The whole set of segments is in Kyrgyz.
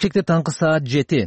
Бишкекте таңкы саат 7.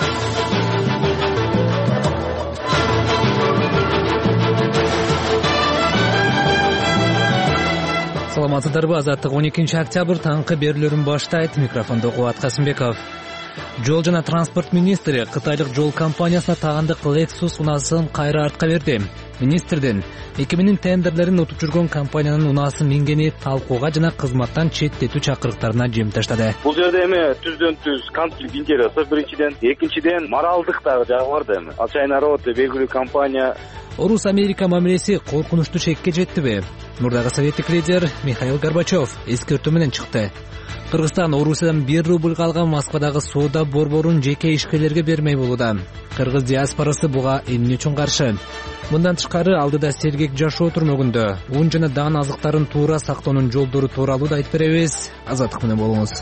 Саламатсыздарбы? Азаттык 12 октябрь таңкы берүүлөрүн баштайт. Микрофондо Кубат Касымбеков. Жол жана транспорт министри Кытайлык жол компаниясына тагандык Lexus унаасын кайра артка берди. Министрден 2000 тендерлерин утуп жүргөн компаниянын унаасы мингени талкууга жана кызматтан четтетүү чакырыктарына жем таштады. Бул жерде эми түздөн түз конфликт интересов биринчиден, экинчиден моралдык дагы жагы бар да эми. Ал Чайнарод белгилүү компания. Орус-Америка мамилеси коркунучтуу чекке жеттиби? Мурдагы советтик лидер Михаил Горбачев эскертүү менен чыкты. Кыргызстан Орусиядан 1 рубль калган Москвадагы соода борборун жеке ишкерлерге бермей болууда. Кыргыз диаспорасы буга эмне үчүн каршы? Мындан тышкары алдыда сергек жашоо түрмөгүндө ун жана даан азыктарын туура сактоонун жолдору тууралуу да айтып беребиз. Азаттык менен болуңуз.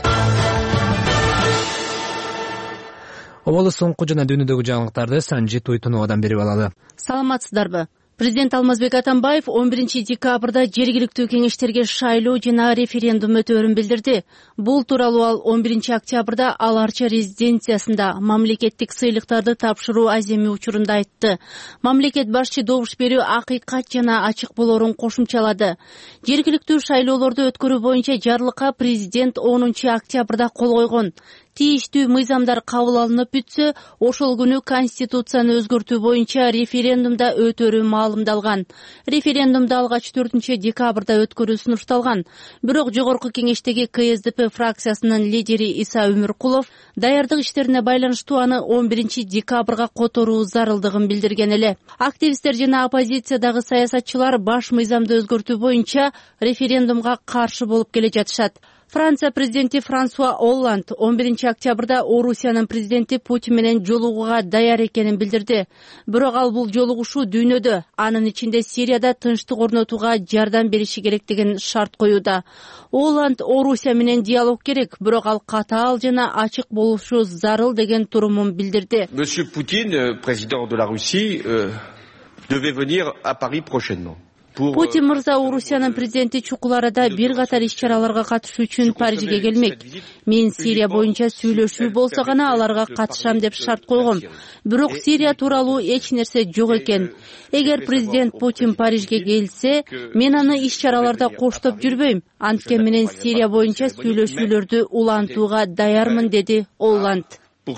Обалы соңку жана дүйнөдөгү жаңылыктарды Санжит Уйтуновадан берип алалы. Саламатсыздарбы? Президент Алмазбек Атамбаев 11 декабрда жергиликтүү кеңештерге шайлоо жана референдум өтөөрүн билдирди. Бул тууралуу ал 11 октябрда Аларча резиденциясында мамлекеттик сыйлыктарды тапшыруу аземи учурунда айтты. Мамлекет башчы добуш берүү акыйкат жана ачык болоорун кошумчалады. Жергиликтүү шайлоолорду өткөрүү боюнча жарлыкка президент 10 октябрда кол койгон. Тийиштүү мыйзамдар кабыл алынып бүтсө, ошол күнү конституцияны өзгөртүү боюнча референдумда өтөөрү маалымдалган. Референдумду алгач 4 декабрда өткөрүү сунушталган. Бирок жогорку кеңештеги КСДП фракциясынын лидери Иса Өмүркулов даярдык иштерине байланыштуу аны 11 декабрга которуу зарылдыгын билдирген эле. Активисттер жана оппозициядагы саясатчылар баш мыйзамды өзгөртүү боюнча референдумга каршы болуп келе жатышат. Франция президенти Франсуа Олланд 11 октябрда Орусиянын президенти Путин менен жолугууга даяр экенин билдирди. Бирок ал бул жолугушуу дүйнөдө, анын ичинде Сирияда тынчтык орнотууга жардам бериши керектигин шарт коюуда. Олланд Орусия менен диалог керек, бирок ал катаал жана ачык болушу зарыл деген турумун билдирди. Monsieur Poutine, président de la Russie, devait venir à Paris prochainement. Путин мырза Орусиянын президенти чукул арада бир катар иш-чараларга катышуу үчүн Парижге келмек. Мен Сирия боюнча сүйлөшүү болсо гана аларга катышам деп шарт койгом. Бирок Сирия тууралуу эч нерсе жок экен. Эгер президент Путин Парижге келсе, мен аны иш-чараларда коштоп жүрбөйм. Анткени менен Сирия боюнча сүйлөшүүлөрдү улантууга даярмын, деди Олланд.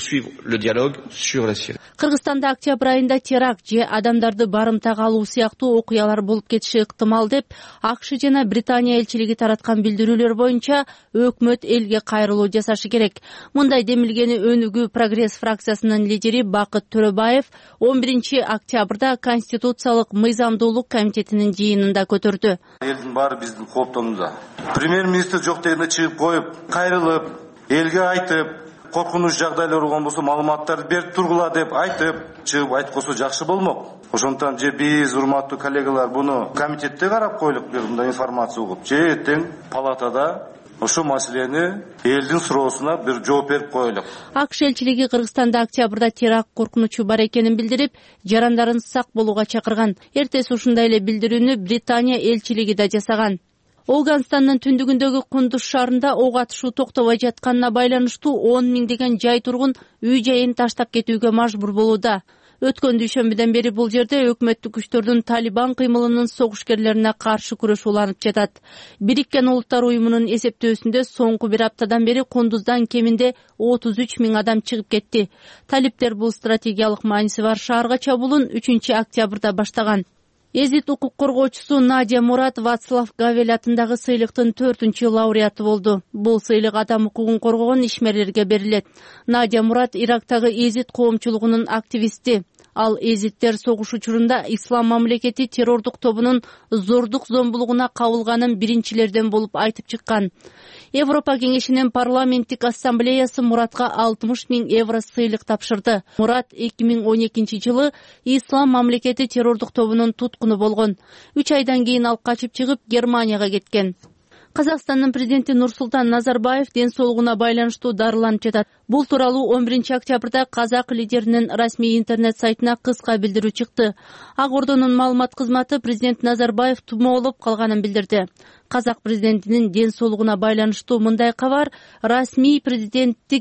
Кыргызстанда октябрь айында теракт же адамдарды барымтага алуу сыяктуу окуялар болуп кетиши ыктымал деп АКШ жана Британия элчилиги тараткан билдирүүлөр боюнча өкмөт элге кайрылуу жасашы керек. Мындай демилгени Өнүгүү Прогресс фракциясынын лидери Бакыт Төрөбаев 11 октябрда Конституциялык мыйзамдуулук комитетинин жыйынында көтөрдү. Элдин баары биздин кооптонууда. Премьер-министр жок дегенде чыгып коюп, кайрылып, элге айтып, коркунуч жагдайлар болгон болсо маалыматтарды берип тургула деп айтып, чыгып айтып койсо жакшы болмок. Ошондон же биз, урматтуу коллегалар, буну комитетте карап койлук, мындай информация угуп, же эртең палатада ошол маселени элдин суроосуна бир жооп берип коелук. АКШ элчилиги Кыргызстанда октябрда теракт коркунучу бар экенин билдирип, жарандарын сак болууга чакырган. Эртеси ушундай эле билдирүүнү Британия элчилиги да жасаган. Афганстандын түндүгүндөгү Кундуз шаарында ок атышуу токтобой жатканына байланыштуу 10 миңдеген жай тургун үй жайын таштап кетүүгө мажбур болууда. Өткөн дүйшөмбүдөн бери бул жерде өкмөттүк күчтөрдүн Талибан кыймылынын согушкерлерине каршы күрөш уланып жатат. Бириккен Улуттар уюмунун эсептөөсүндө соңку бир аптадан бери Кундуздан кеминде 33 миң адам чыгып кетти. Талиптер бул стратегиялык мааниси бар шаарга чабуулун 3 октябрда баштаган. Эзит укук коргоочусу Надя Мурат Вацлав Гавель атындагы сыйлыктын 4-чү лауреаты болду. Бул сыйлык адам укугун коргогон ишмерлерге берилет. Надя Мурат Ирактагы эзит коомчулугунун активисти. Ал эзиттер согуш учурунда Ислам мамлекети террордук тобунун зордук зомбулугуна кабылганын биринчилерден болуп айтып чыккан. Европа кеңешинин парламенттик ассамблеясы Муратка 60 миң евро сыйлык тапшырды. Мурат 2012 жылы Ислам мамлекети террордук тобунун туткуну болгон. 3 айдан кийин ал качып чыгып Германияга кеткен. Казакстандын президенти Нурсултан Назарбаев ден соолугуна байланыштуу дарыланып жатат. Бул тууралуу 11 октябрда казак лидеринин расмий интернет сайтына кыска билдирүү чыкты. Ак Ордонун маалымат кызматы президент Назарбаев тумоолоп калганын билдирди. Казак президентинин ден соолугуна байланыштуу мындай кабар расмий президенттик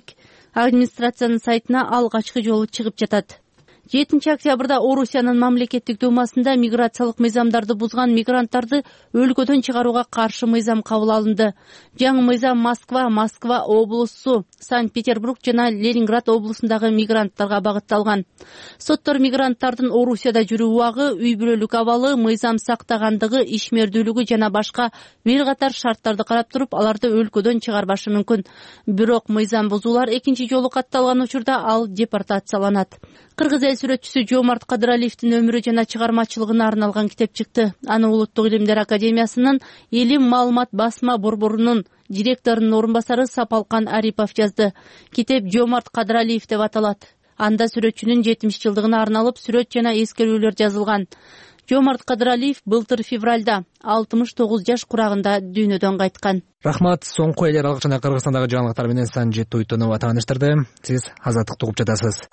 Администрациянын сайтына алгачкы жолу чыгып жатат. 7 октябрда Орусиянын мамлекеттик думасында миграциялык мыйзамдарды бузган мигранттарды өлкөдөн чыгарууга каршы мыйзам кабыл алынды. Жаңы мыйзам Москва облусу, Санкт-Петербург жана Ленинград облусундагы мигранттарга багытталган. Соттор мигранттардын Орусияда жүрүү убагы, үй бүлөлүк абалы, мыйзам сактагандыгы, ишмердүүлүгү жана башка бир катар шарттарды карап туруп, аларды өлкөдөн чыгарбашы мүмкүн. Бирок мыйзам бузуулар экинчи жолу катталган учурда ал депортацияланат. Кыргыз эл сүрөтчүсү Жомарт Кадыралиевдин өмүрү жана чыгармачылыгына арналган китеп чыкты. Аны Улуттук илимдер академиясынын Илим маалымат басма борборунун директорунун орун басары Сапалкан Арипов жазды. Китеп Жомарт Кадыралиев деп аталат. Анда сүрөтчүнүн 70 жылдыгына арналып сүрөт жана эскерүүлөр жазылган. Жомарт Кадыралиев былтыр февралда 69 жаш курагында дүйнөдөн кайткан. Рахмат. Соңку эл аралык жана Кыргызстандагы жаңылыктар менен Санжит Туйтунова тааныштырды. Сиз Азаттыкты угуп жатасыз.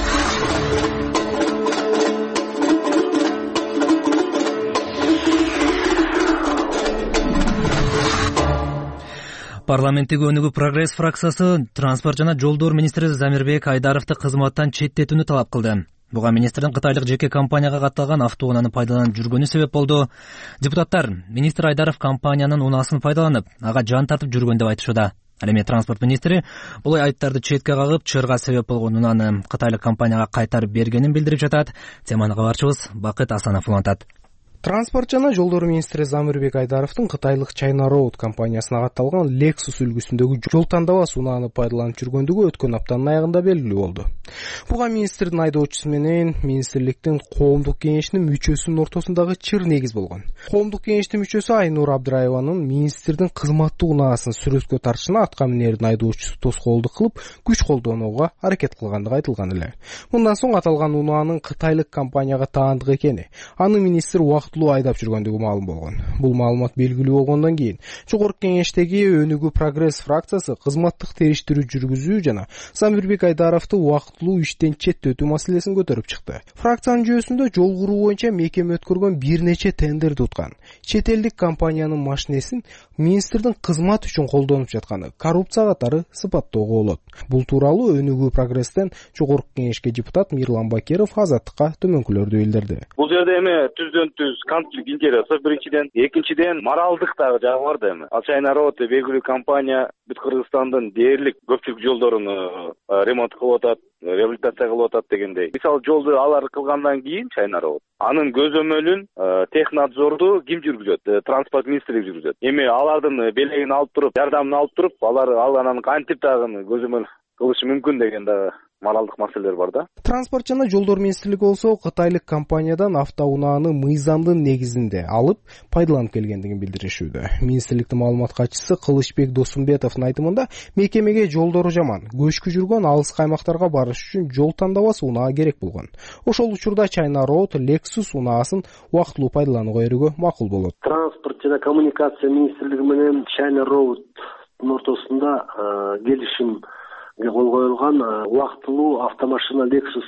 Парламенттик өнүгүү Прогресс фракциясы транспорт жана жолдор министри Замирбек Айдаровду кызматтан четтетүүнү талап кылды. Буга министрдин кытайлык жеке компанияга катталган автоунааны пайдаланып жүргөнү себеп болду. Депутаттар министр Айдаров компаниянын унаасын пайдаланып, ага жан тартып жүргөн деп айтышууда. Ал эми транспорт министри бул айыптарды четке кагып, чырга себеп болгон унааны кытайлык компанияга кайтарып бергенин билдирип жатат. Теманы кабарчыбыз Бакыт Асанов улантат. Транспорт жана жолдор министри Замирбек Айдаровдун кытайлык China Road компаниясына катталган Lexus үлгүсүндөгү жол тандабас унааны пайдаланып жүргөндүгү өткөн аптанын аягында белгилүү болду. Буга министрдин айдоочусу менен министрликтин коомдук кеңешинин мүчөсүнүн ортосундагы чыр негиз болгон. Коомдук кеңештин мүчөсү Айнур Абдыраеванын министрдин кызматтуу унаасын сүрөткө тартышына атка минердин айдоочусу тоскоолдук кылып, күч колдонууга аракет кылгандыгы айтылган эле. Мындан соң аталган унаанын кытайлык компанияга таандык экени, аны министр айдап жүргөндүгү маалым болгон. Бул маалымат белгилүү болгондон кийин Жогорку кеңештеги өнүгүү Прогресс фракциясы кызматтык териштирүү жүргүзүү жана Замирбек Айдаровду убактылуу иштен четтетүү маселесин көтөрүп чыкты. Фракциянын жүйөсүндө жол куруу боюнча мекеме өткөргөн бир нече тендерди уткан. Чет элдик компаниянын машинесин министрдин кызмат үчүн колдонуп жатканы коррупция катары сыпаттоого болот. Бул тууралуу өнүгүү Прогресстен Жогорку кеңешке депутат Мирлан Бакиров Азаттыкка төмөнкүлөрдү билдирди. Бул жерде эми түздөн-түз конфликт интересов биринчиден, экинчиден моралдык дагы жагы бар да эми. Ал China Road белгилүү компания бүт Кыргызстандын дээрлик көпчүлүк жолдорун ремонт кылып атат, реабилитация кылып атат дегендей. Мисалы жолду алар кылгандан кийин China Road анын көзөмөлүн технадзорду ким жүргүзөт? Транспорт министрлиги жүргүзөт. Эми алардын белегин алып туруп, жардамын алып туруп, алар анан кантип дагы көзөмөл кылышы мүмкүн деген дагы моралдык маселелер бар да. Транспорт жана жолдор министрлиги болсо кытайлык компаниядан автоунааны мыйзамдын негизинде алып пайдаланып келгендигин билдиришүүдө. Министрликтин маалымат катчысы Кылычбек Досумбетовдун айтымында мекемеге жолдору жаман, көчкү жүргөн алыс аймактарга барыш үчүн жол тандабас унаа керек болгон. Ошол учурда China Road Lexus унаасын убактылуу пайдаланууга берүүгө макул болот. Транспорт жана коммуникация министрлиги менен China Road ортосунда келишим кол коюлган убактылуу автомашина Lexus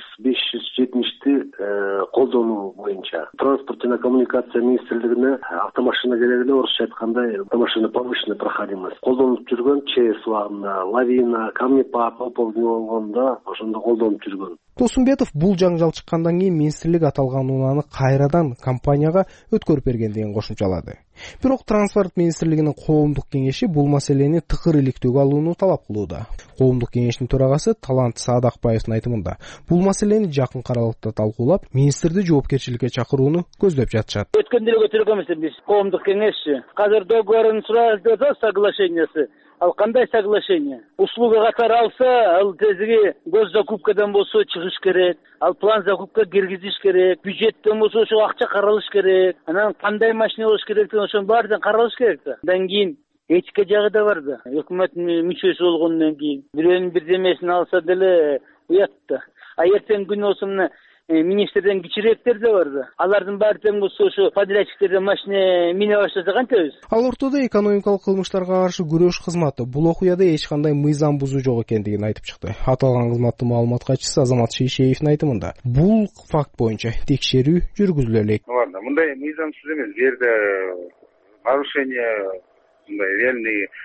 570ти колдонуу боюнча. Транспорт жана коммуникация министрлигине автомашина керек эле, орусча айткандай автомашина повышенной проходимость колдонуп жүргөн ЧС убагында, лавина, камнепад, пополни болгондо ошондо колдонуп жүргөн. Досумбетов бул жаңжал чыккандан кийин министрлик аталган унааны кайрадан компанияга өткөрүп бергендигин кошумчалады. Бирок транспорт министрлигинин коомдук кеңеши бул маселени тыкыр иликтөөгө алууну талап кылууда. Коомдук кеңештин төрагасы Талант Саадакбаевдин айтымында бул маселени жакын аралыкта талкуулап, министрди жоопкерчиликке чакырууну көздөп жатышат. Өткөндө көтөргөнбүз биз коомдук кеңешчи. Азыр договорун сурап жатат, соглашениясы. Ал кандай соглашение? Услуга катары алса, ал тезиги госзакупкадан болсо чыгыш керек, ал план закупка киргизиш керек, бюджеттен болсо ошо акча каралыш керек, анан кандай машина болуш керектигин ошонун баарын каралыш керек да. Андан кийин этика жагы да бар да. Өкмөт мүчөсү болгондон кийин бирөөнүн бирдемесин алса деле уят да. А эртең күнү болсо мына министрден кичирээктер да бар да. Алардын баары тең болсо ошо подрядчиктерден машина мине баштаса кантебиз? Ал ортодо экономикалык кылмыштарга каршы күрөш кызматы бул окуяда эч кандай мыйзам бузуу жок экендигин айтып чыкты. Аталган кызматтын маалымат катчысы Азамат Шейшеевдин айтымында бул факт боюнча текшерүү жүргүзүлө элек. Ладно, мындай мыйзамсыз эмес, жерде нарушение, мындай реальный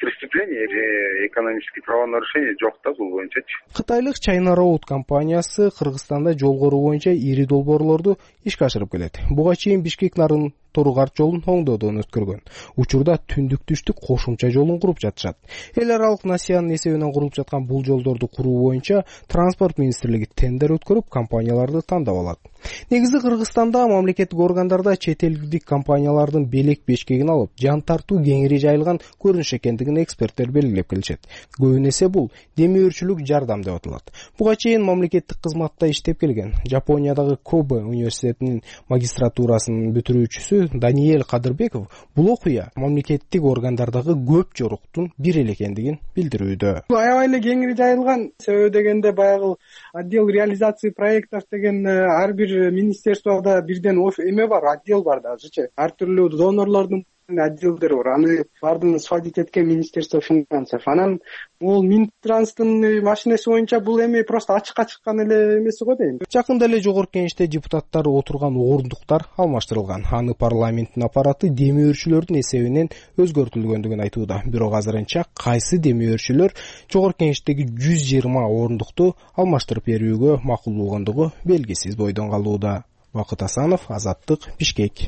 преступление или экономические правонарушения жок да бул боюнчачы. Кытайлык China Road компаниясы Кыргызстанда жол коруу боюнча ири долбоорлорду ишке ашырып келет. Буга чейин Бишкек Нарын Торугарт жолун оңдоодон өткөргөн. Учурда түндүк түштүк кошумча жолун куруп жатышат. Эл аралык насыянын эсебинен курулуп жаткан бул жолдорду куруу боюнча Транспорт министрлиги тендер өткөрүп, компанияларды тандап алат. Негизи Кыргызстанда мамлекеттик органдарда чет элдик компаниялардын белек бешкегин алып, жан тартуу кеңири жайылган көрүнүш экендигин эксперттер белгилеп келишет. Көбүн эсе бул демөөрчүлүк жардам деп аталат. Буга чейин мамлекеттик кызматта иштеп келген Жапониядагы Кобе университетинин магистратурасын бүтүрүүчүсү Даниэль Кадырбеков бул окуя мамлекеттик органдардагы көп жоруктун бири эле экендигин билдирүүдө. Аябай эле кеңири жайылган, себеби дегенде баягы отдел реализации проектов деген ар бир министерствода бирден эме бар, отдел бар дагычы. Ар түрлүү донорлордун отделдери бар. Аны бардын сводить эткен министерство финансов. Анан бул Минтранстын машинеси боюнча бул эми просто ачыкка чыккан эле эмеси го дейм. Жакында эле жогорку кеңеште депутаттар отурган ордуктар алмаштырылган. Аны парламенттин аппараты демөөрчүлөрдүн эсебинен өзгөртүлгөндүгүн айтууда. Бирок азырынча кайсы демөөрчүлөр жогорку кеңештеги 120 ордукту алмаштырып берүүгө макул болгондугу белгисиз бойдон калууда. Бакыт Асанов, Азаттык, Бишкек.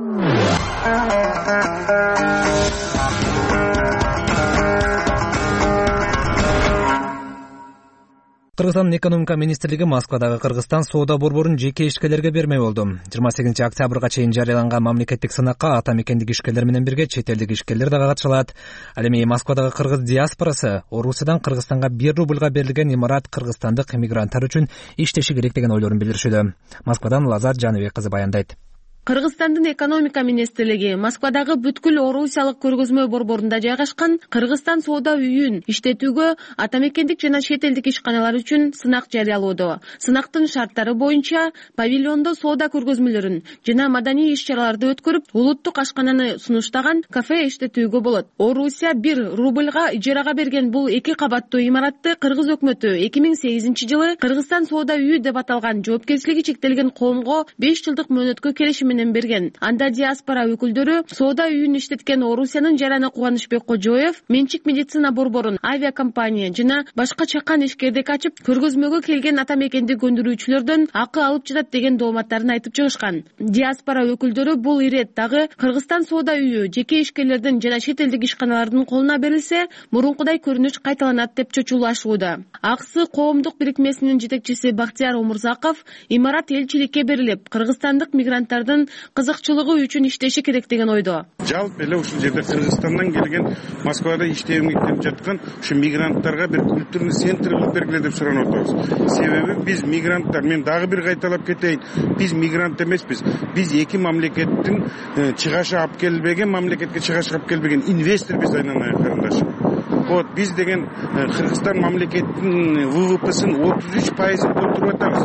Кыргызстандын экономика министрлиги Москвадагы Кыргызстан соода борборун жеке ишкерлерге бермей болду. 28 октябрга чейин жарыяланган мамлекеттик сынакка ата мекендик ишкерлер менен бирге чет элдик ишкерлер дагы катышылат. Ал эми Москвадагы кыргыз диаспорасы Орусиядан Кыргызстанга 1 рубльга берилген имарат кыргызстандык эмигранттар үчүн иштеши керек деген ойлорун билдиришүүдө. Москвадан Лазар Жаныбек кызы баяндайт. Кыргызстандын экономика министрлиги Москвадагы бүткүл Орусиялык көргөзмө борборунда жайгашкан Кыргызстан соода үйүн иштетүүгө ата мекендик жана чет элдик ишканалар үчүн сынак жарыялоодо. Сынактын шарттары боюнча павильондо соода көргөзмөлөрүн жана маданий иш-чараларды өткөрүп, улуттук ашкананы сунуштаган кафе иштетүүгө болот. Орусия 1 рубльга ижарага берген бул 2 кабаттуу имаратты кыргыз өкмөтү 2008-жылы Кыргызстан соода үйү деп аталган жоопкерчилиги чектелген коомго 5 жылдык мөөнөткө келишим менен берген. Анда диаспора өкүлдөрү соода үйүн иштеткен Орусиянын жараны Кубанычбек Кожоев менчик медицина борборун, авиакомпания жана башка чакан ишкердик ачып, көргөзмөгө келген ата мекендик өндүрүүчүлөрдөн акы алып жатат деген дооматтарын айтып чыгышкан. Диаспора өкүлдөрү бул ирет дагы Кыргызстан соода үйү жеке ишкерлердин жана чет элдик ишканалардын колуна берилсе, мурункудай көрүнүш кайталанат деп чочулашууда. Аксы коомдук бирикмесинин жетекчиси Бактияр Омурзаков имарат элчиликке берилип, кыргызстандык мигранттардын кызыкчылыгы үчүн иштеши керек деген ойдо. Жалпы эле ушул жерде Кыргызстандан келген Москвада иштеп жаткан ушу мигранттарга бир культурный центр кылып бергиле деп суранып атабыз. Себеби биз мигранттар, мен дагы бир кайталап кетейин, биз мигрант эмеспиз. Биз эки мамлекеттин чыгашы алып келбеген, мамлекетке чыгашы алып келбеген инвестор биз айнанай карындаш. Вот биз деген Кыргызстан мамлекеттин ВВПсин 33% отуруп атабыз.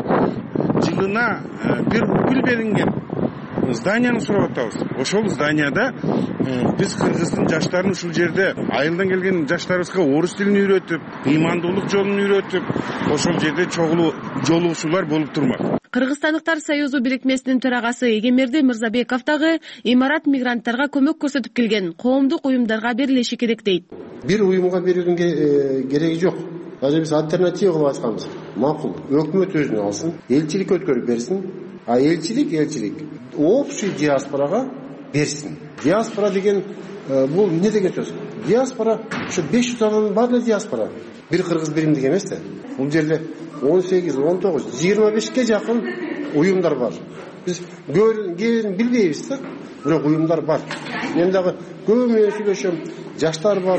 Жылына 1 рубль берилген зданияны сурап атабыз. Ошол зданияда биз Кыргыздын жаштарын ушул жерде айылдан келген жаштарыбызга орус тилин үйрөтүп, ыймандуулук жолун үйрөтүп, ошол жерде чогулуу жолугушуулар болуп турмак. Кыргызстандыктар союзу бирикмесинин төрагасы Эгемерди Мырзабеков дагы имарат мигранттарга көмөк көрсөтүп келген коомдук уюмдарга берилиши керек дейт. Бир уюмга берүүнүн кереги жок. Азыр биз альтернатива кылып атканбыз. Макул, өкмөт өзүнө алсын, элчилик өткөрүп берсин. А элчилик общий диаспорага берсин. Диаспора деген бул эмне деген сөз? Диаспора ушу 500 адамдын баары диаспора. Бир кыргыз биримдик эмес да. Бул жерде 18, 19, 25ке жакын уюмдар бар. Биз көбүн билбейбиз да, бирок уюмдар бар. Мен дагы көп менен сүйлөшөм, жаштар бар,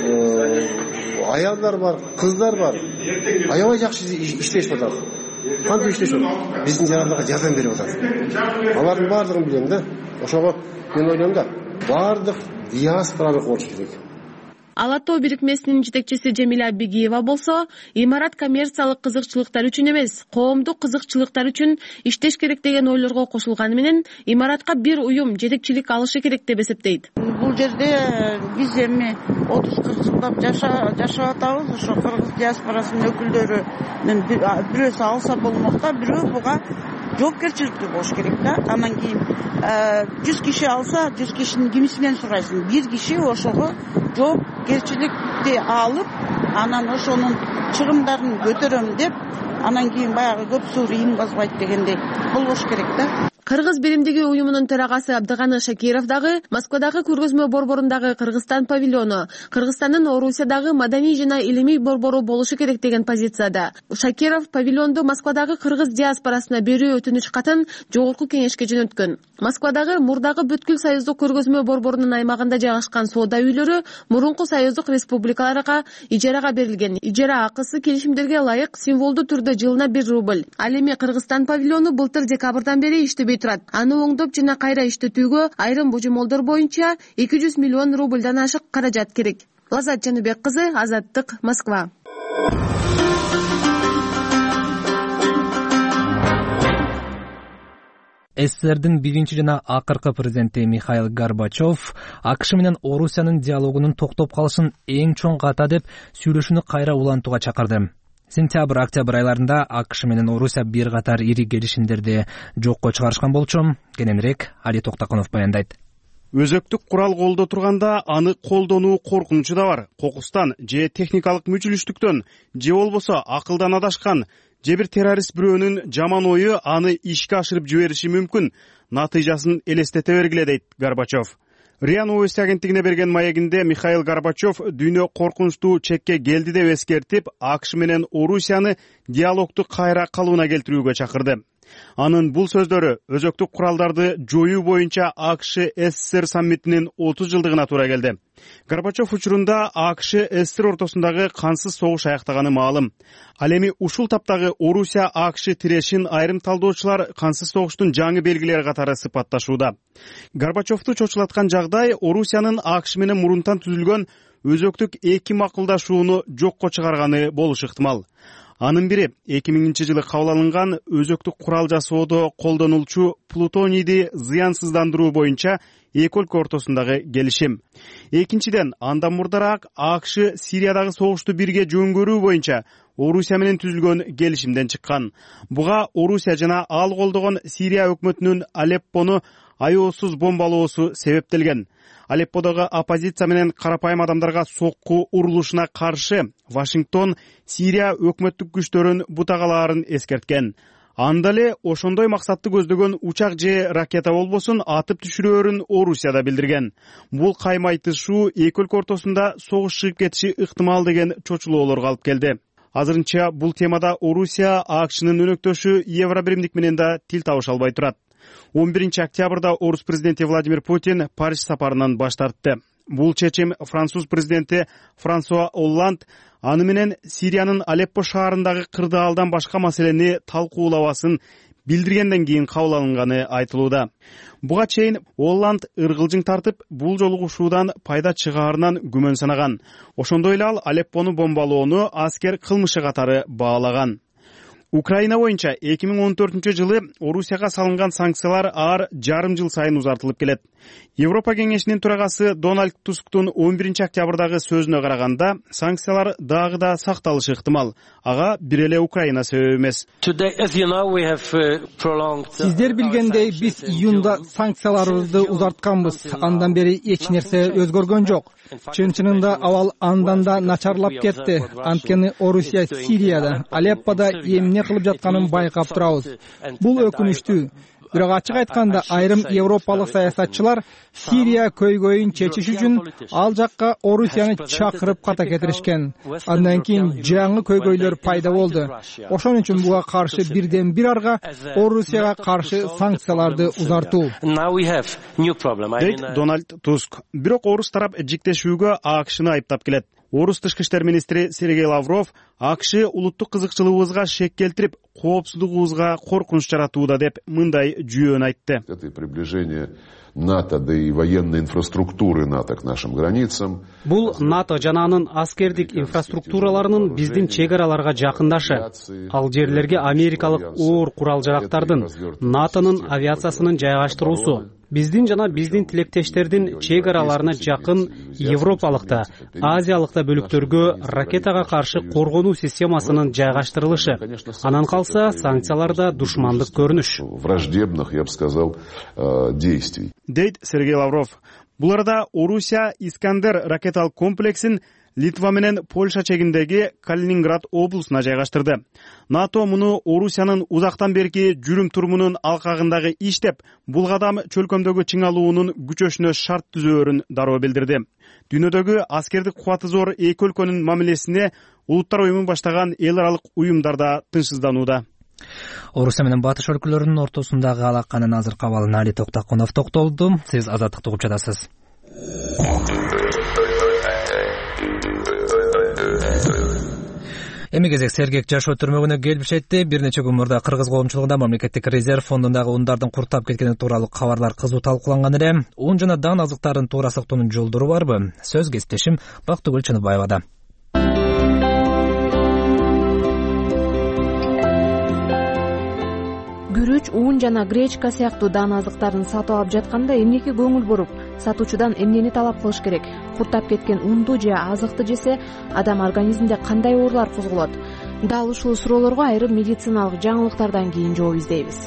аялдар бар, кыздар бар. Аябай жакшы иштешип атат. Кантип иштешет? Биздин жарандыга жардам берип атат. Алардын баардыгын билем да. Ошого мен ойлойм да, баардык диаспораны колуш керек. Ала Тоо бирикмесинин жетекчиси Жемила Бегиева болсо, имарат коммерциялык кызыкчылыктар үчүн эмес, коомдук кызыкчылыктар үчүн иштеш керек деген ойлорго кошулганы менен, имаратка бир уюм жетекчилик алышы керек деп эсептейт. Бул жерде биз эми 30-40 жылдап жашап атабыз. Ошо кыргыз диаспорасынын өкүлдөрүнүн бирөөсү алса болмок да, бирөө буга жоопкерчиликтүү болуш керек да. Анан кийин 100 киши алса, 100 кишинин кимисинен сурайсың? Бир киши ошого жооп жоопкерчиликти алып, анан ошонун чыгымдарын көтөрөм деп, анан кийин баягы көп суу ыйынбазбайт дегендей болбош керек да. Кыргыз биримдиги уюмунун төрагасы Абдыганы Шакиров дагы Москвадагы көргөзмө борборундагы Кыргызстан павильону Кыргызстандын Орусиядагы маданий жана илимий борбору болушу керек деген позицияда. Шакиров павильонду Москвадагы кыргыз диаспорасына берүү өтүнүч катын жогорку кеңешке жөнөткөн. Москвадагы мурдагы бүткүл союздук көргөзмө борборунун аймагында жайгашкан соода үйлөрү мурунку союздук республикаларга ижарага берилген. Ижара акысы келишимдерге ылайык символдуу түрдө жылына 1 рубль. Ал эми Кыргызстан павильону былтыр декабрдан бери иштебей турат. Аны оңдоп жана кайра иштетүүгө айрым божомолдор боюнча 200 миллион рубльдан ашык каражат керек. Лазат Жаныбек кызы, Азаттык, Москва. СССРдин биринчи жана акыркы президенти Михаил Горбачев АКШ менен Орусиянын диалогунун токтоп калышын эң чоң ката деп сүйлөшүүнү кайра улантууга чакырды. Сентябрь-октябрь айларында АКШ менен Орусия бир катар ири келишимдерди жокко чыгарышкан болчу. Кененирээк Али Токтокунов баяндайт. Өзөктүк курал колдо турганда аны колдонуу коркунучу да бар. Кокустан же техникалык мүчүлүштүктөн же болбосо акылдан адашкан же бир террорист бирөөнүн жаман ою аны ишке ашырып жибериши мүмкүн. Натыйжасын элестете бергиле дейт Горбачев. РИА новости агенттигине берген маегинде Михаил Горбачев дүйнө коркунучтуу чекке келди деп эскертип, АКШ менен Орусияны диалогду кайра калыбына келтирүүгө чакырды. Анын бул сөздөрү өзөктүк куралдарды жоюу боюнча АКШ СССР саммитинин 30 жылдыгына туура келди. Горбачев учурунда АКШ СССР ортосундагы кансыз согуш аяктаганы маалым. Ал эми ушул таптагы Орусия АКШ тирешин айрым талдоочулар кансыз согуштун жаңы белгилери катары сыпатташууда. Горбачевду чочулаткан жагдай Орусиянын АКШ менен мурунтан түзүлгөн өзөктүк эки макулдашууну жокко чыгарганы болушу ыктымал. Анын бири 2000 жылы кабыл алынган өзөктүк курал жасоодо колдонулчу плутонийди зыянсыздандыруу боюнча эки өлкө ортосундагы келишим. Экинчиден, андан мурдараак АКШ Сириядагы согушту бирге жөнгөрүү боюнча Орусия менен түзүлгөн келишимден чыккан. Буга Орусия жана ал колдогон Сирия өкмөтүнүн Алеппону аеосуз бомбалоосу себептелген. Алепподогу оппозиция менен карапайым адамдарга сокку урулушуна каршы Вашингтон Сирия өкмөттүк күчтөрүн бутагалаарын эскерткен. Анда эле ошондой максатты көздөгөн учак же ракета болбосун атып түшүрөөрүн Орусияда билдирген. Бул каймайтышуу эки өлкө ортосунда согуш чыгып кетиши ыктымал деген чочулоолорго алып келди. Азырынча бул темада Орусия АКШнын өнөктөшү Евробиримдик менен да тил табыша албай турат. 11 октябрда Орус президенти Владимир Путин Париж сапарынан баш тартты. Бул чечим француз президенти Франсуа Олланд аны менен Сириянын Алеппо шаарындагы кырдаалдан башка маселени талкуулабасын билдиргенден кийин кабыл алынганы айтылууда. Буга чейин Олланд ыргылжың тартып, бул жолугушуудан пайда чыгаарынан күмөн санаган. Ошондой эле ал Алеппону бомбалоону аскер кылмышы катары баалаган. Украина боюнча 2014 жылы Орусияга салынган санкциялар ар жарым жыл сайын узартылып келет. Европа кеңешинин төрагасы Дональд Тусктун 11 октябрдагы сөзүнө караганда, санкциялар дагы да сакталышы ыктымал. Ага бир эле Украина себеп эмес. Сиздер билгендей, биз июнда санкцияларыбызды узартканбыз. Андан бери эч нерсе өзгөргөн жок. Чын-чынында абал андан да начарлап кетти. Анткени Орусия Сирияда, Алеппода эмне кылып жатканын байкап турабыз. Бул өкүнүчтүү. Бирок ачык айтканда айрым европалык саясатчылар Сирия көйгөйүн чечиш үчүн ал жакка Орусияны чакырып ката кетиришкен. Андан кийин жаңы көйгөйлөр пайда болду. Ошон үчүн буга каршы бирден бир арга Орусияга каршы санкцияларды узартуу. Дейт Дональд Туск. Бирок орус тарап жиктешүүгө АКШны айыптап келет. Орус тышкы иштер министри Сергей Лавров АКШ улуттук кызыкчылыгыбызга шек келтирип, коопсуздугубузга коркунуч жаратууда деп мындай жүйөн айтты. Это приближение НАТО, да и военной инфраструктуры НАТО к нашим границам. Бул НАТО жана анын аскердик инфраструктураларынын биздин чек араларга жакындашы. Ал жерлерге америкалык оор курал-жарактардын, НАТОнун авиациясынын жайгаштыруусу. Биздин жана биздин тилектештердин чек араларына жакын европалыкта, азиялыкта бөлүктөргө ракетага каршы коргонуу системасынын жайгаштырылышы. Анан калса санкцияларда душмандык көрүнүш. Враждебных, я бы сказал, действий. Дейт Сергей Лавров. Бул арада Орусия Искандер ракеталык комплексин Литва менен Польша чегиндеги Калининград облусуна жайгаштырды. НАТО муну Орусиянын узактан берки жүрүм турумунун алкагындагы иш деп, бул кадам чөлкөмдөгү чыңалуунун күчөшүнө шарт түзөөрүн дароо билдирди. Дүйнөдөгү аскердик кубаты зор эки өлкөнүн мамилесине Улуттар уюмун баштаган эл аралык уюмдар да тынчсызданууда. Орусия менен батыш өлкөлөрүнүн ортосундагы алаканын азыркы абалына Али Токтакунов токтолду. Сиз Азаттыкты угуп жатасыз. Эми кезек Сергек жашоо түрмөгүнө келбишетти. Бир нече күн мурда Кыргыз коомчулугунда мамлекеттик резерв фондундагы ундардын курттап кеткени тууралуу кабарлар кызуу талкууланган эле. Un жана дан азыктарын туура сактоонун жолдору барбы? Сөз кесиптешим Бактыгүл Чыныбаевада. Күрүч, un жана гречка сыяктуу дан азыктарын сатып алып жатканда эмнеге көңүл буруп, сатуучудан эмнени талап кылыш керек? Курттап кеткен унду же азыкты жесе адам организминде кандай оорулар козголот? Дал ушул суроолорго айрым медициналык жаңылыктардан кийин жооп издейбиз.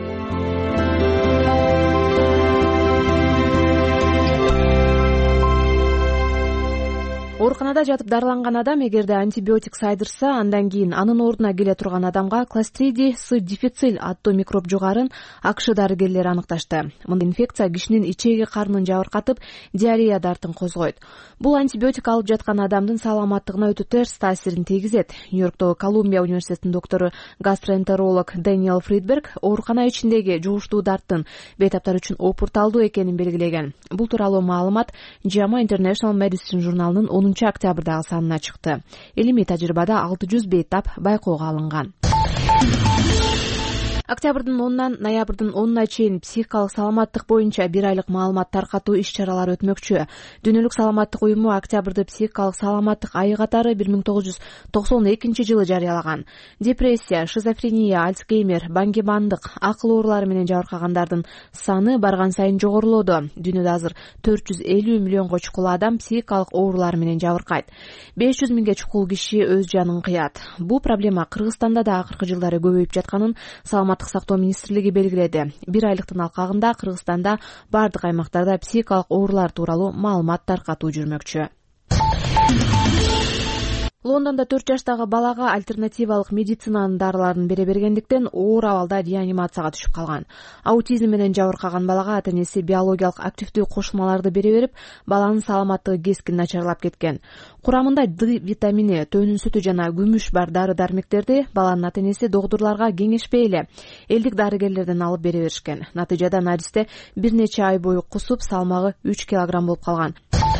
Ооруканада жатып дарыланган адам эгерде антибиотик сайдырса, андан кийин анын ордуна келе турган адамга Clostridium С. difficile аттуу микроб жугарын АКШ дарыгерлери аныкташты. Мындай инфекция кишинин ичеги карнын жабыркатып, диарея дартын козгойт. Бул антибиотик алып жаткан адамдын саламаттыгына өтө терс таасирин тийгизет. Нью-Йорктогу Колумбия университетинин доктору гастроэнтеролог Дэниел Фридберг оорукана ичиндеги жугуштуу дарттын бейтаптар үчүн опурталдуу экенин белгилеген. Бул тууралуу маалымат JAMA International Medicine журналынын 10-октябрдагы санына чыкты. Илимий тажрыйбада 600 бейтап байкоого алынган. Октябрдын 10-нан ноябрдын 10-на чейин психикалык саламаттык боюнча бир айлык маалымат таркатуу иш-чаралары өтмөкчү. Дүйнөлүк саламаттык уюму октябрды психикалык саламаттык айы катары 1992 жылы жарыялаган. Депрессия, шизофрения, альцгеймер, баңгибандык, акыл оорулары менен жабыркагандардын саны барган сайын жогорулоодо. Дүйнөдө азыр 450 миллионго чукул адам психикалык оорулар менен жабыркайт. 500 миңге чукул киши өз жанын кыят. Бул проблема Кыргызстанда да акыркы жылдары көбөйүп жатканын Саламаттык сактоо министрлиги белгиледи. Бир айлыктын алкагында Кыргызстанда бардык аймактарда психикалык оорулар тууралуу маалымат таркатуу жүрмөкчү. Лондонда 4 жаштагы балага альтернативалык медицинанын дарыларын бере бергендиктен оор абалда реанимацияга түшүп калган. Аутизм менен жабыркаган балага ата-энеси биологиялык активдүү кошулмаларды бере берип, баланын саламаттыгы кескин начарлап кеткен. Курамында D витамини, төөнүн сүтү жана күмүш бар дары-дармектерди баланын ата-энеси доктурларга кеңешпей эле элдик дарыгерлерден алып бере беришкен. Натыйжада наристе бир нече ай бою кусуп, салмагы 3 килограмм болуп калган.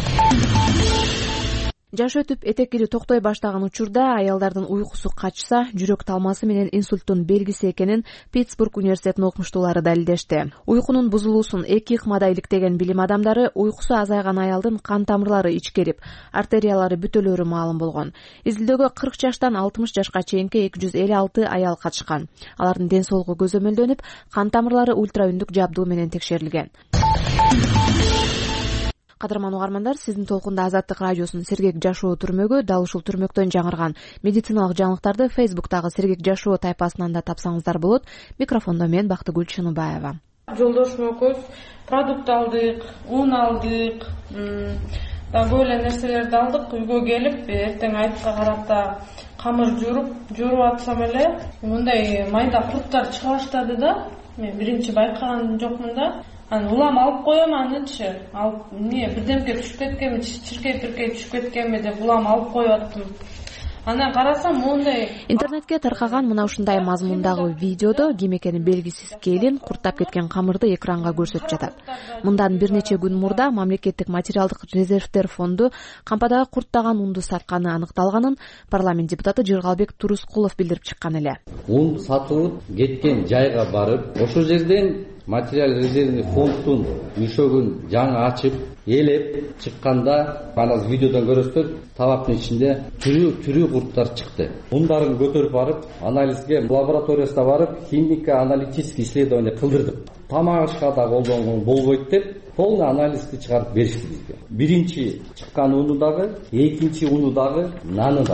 Жаш өтүп этек кири токтой баштаган учурда аялдардын уйкусу качса, жүрөк талмасы менен инсульттун белгиси экенин Питтсбург университетинин окумуштуулары далилдешти. Уйкунун бузулуусун 2 ыкмада иликтеген билим адамдары уйкусу азайган аялдын кан тамырлары ичкерип, артериялары бүтөлөрү маалым болгон. Изилдөөгө 40 жаштан 60 жашка чейинки 256 аял катышкан. Алардын ден соолугу көзөмөлдөнүп, кан тамырлары ультраүндүк жабдуу менен текшерилген. Кадырман угармандар, сиздин толкунда Азаттык радиосунун Сергек жашоо түрмөгү, дал ушул түрмөктөн жаңырган медициналык жаңылыктарды Facebook'тагы Сергек жашоо тайпасынан да тапсаңыздар болот. Микрофондо мен Бактыгүл Чыныбаева. Жолдошум экөөбүз продукт алдык, un алдык, көп эле нерселерди алдык. Үйгө келип, эртең айтка карата камыр жууруп атсам эле, мындай майда курттар чыга баштады да. Мен биринчи байкаган жокмун да. Улам алып коем анычы. Алып, бирдемке түшүп кеткенби, чиркей-пиркей түшүп кеткенби деп улам алып коюп аттым. Анан карасам мондай интернетке таркаган мына ушундай мазмундагы видеодо ким экени белгисиз келин курттап кеткен камырды экранга көрсөтүп жатат. Мындан бир нече күн мурда мамлекеттик материалдык резервдер фонду кампадагы курттаган унду сатканы аныкталганын парламент депутаты Жыргалбек Турускулов билдирип чыккан эле. Un сатылып кеткен жайга барып, ошол жерден материал резервный фондтун үйшөгүн жаңы ачып, элеп чыкканда, анан видеодон көрөсүздөр, табактын ичинде түрүү курттар чыкты. Ундарын көтөрүп барып, анализге лабораториясына барып, химико-аналитический исследование кылдырдык. Тамак ашка да колдонгон болбойт деп, полный анализди чыгарып беришти бизге. Биринчи чыккан уну дагы, экинчи уну дагы, наны дагы.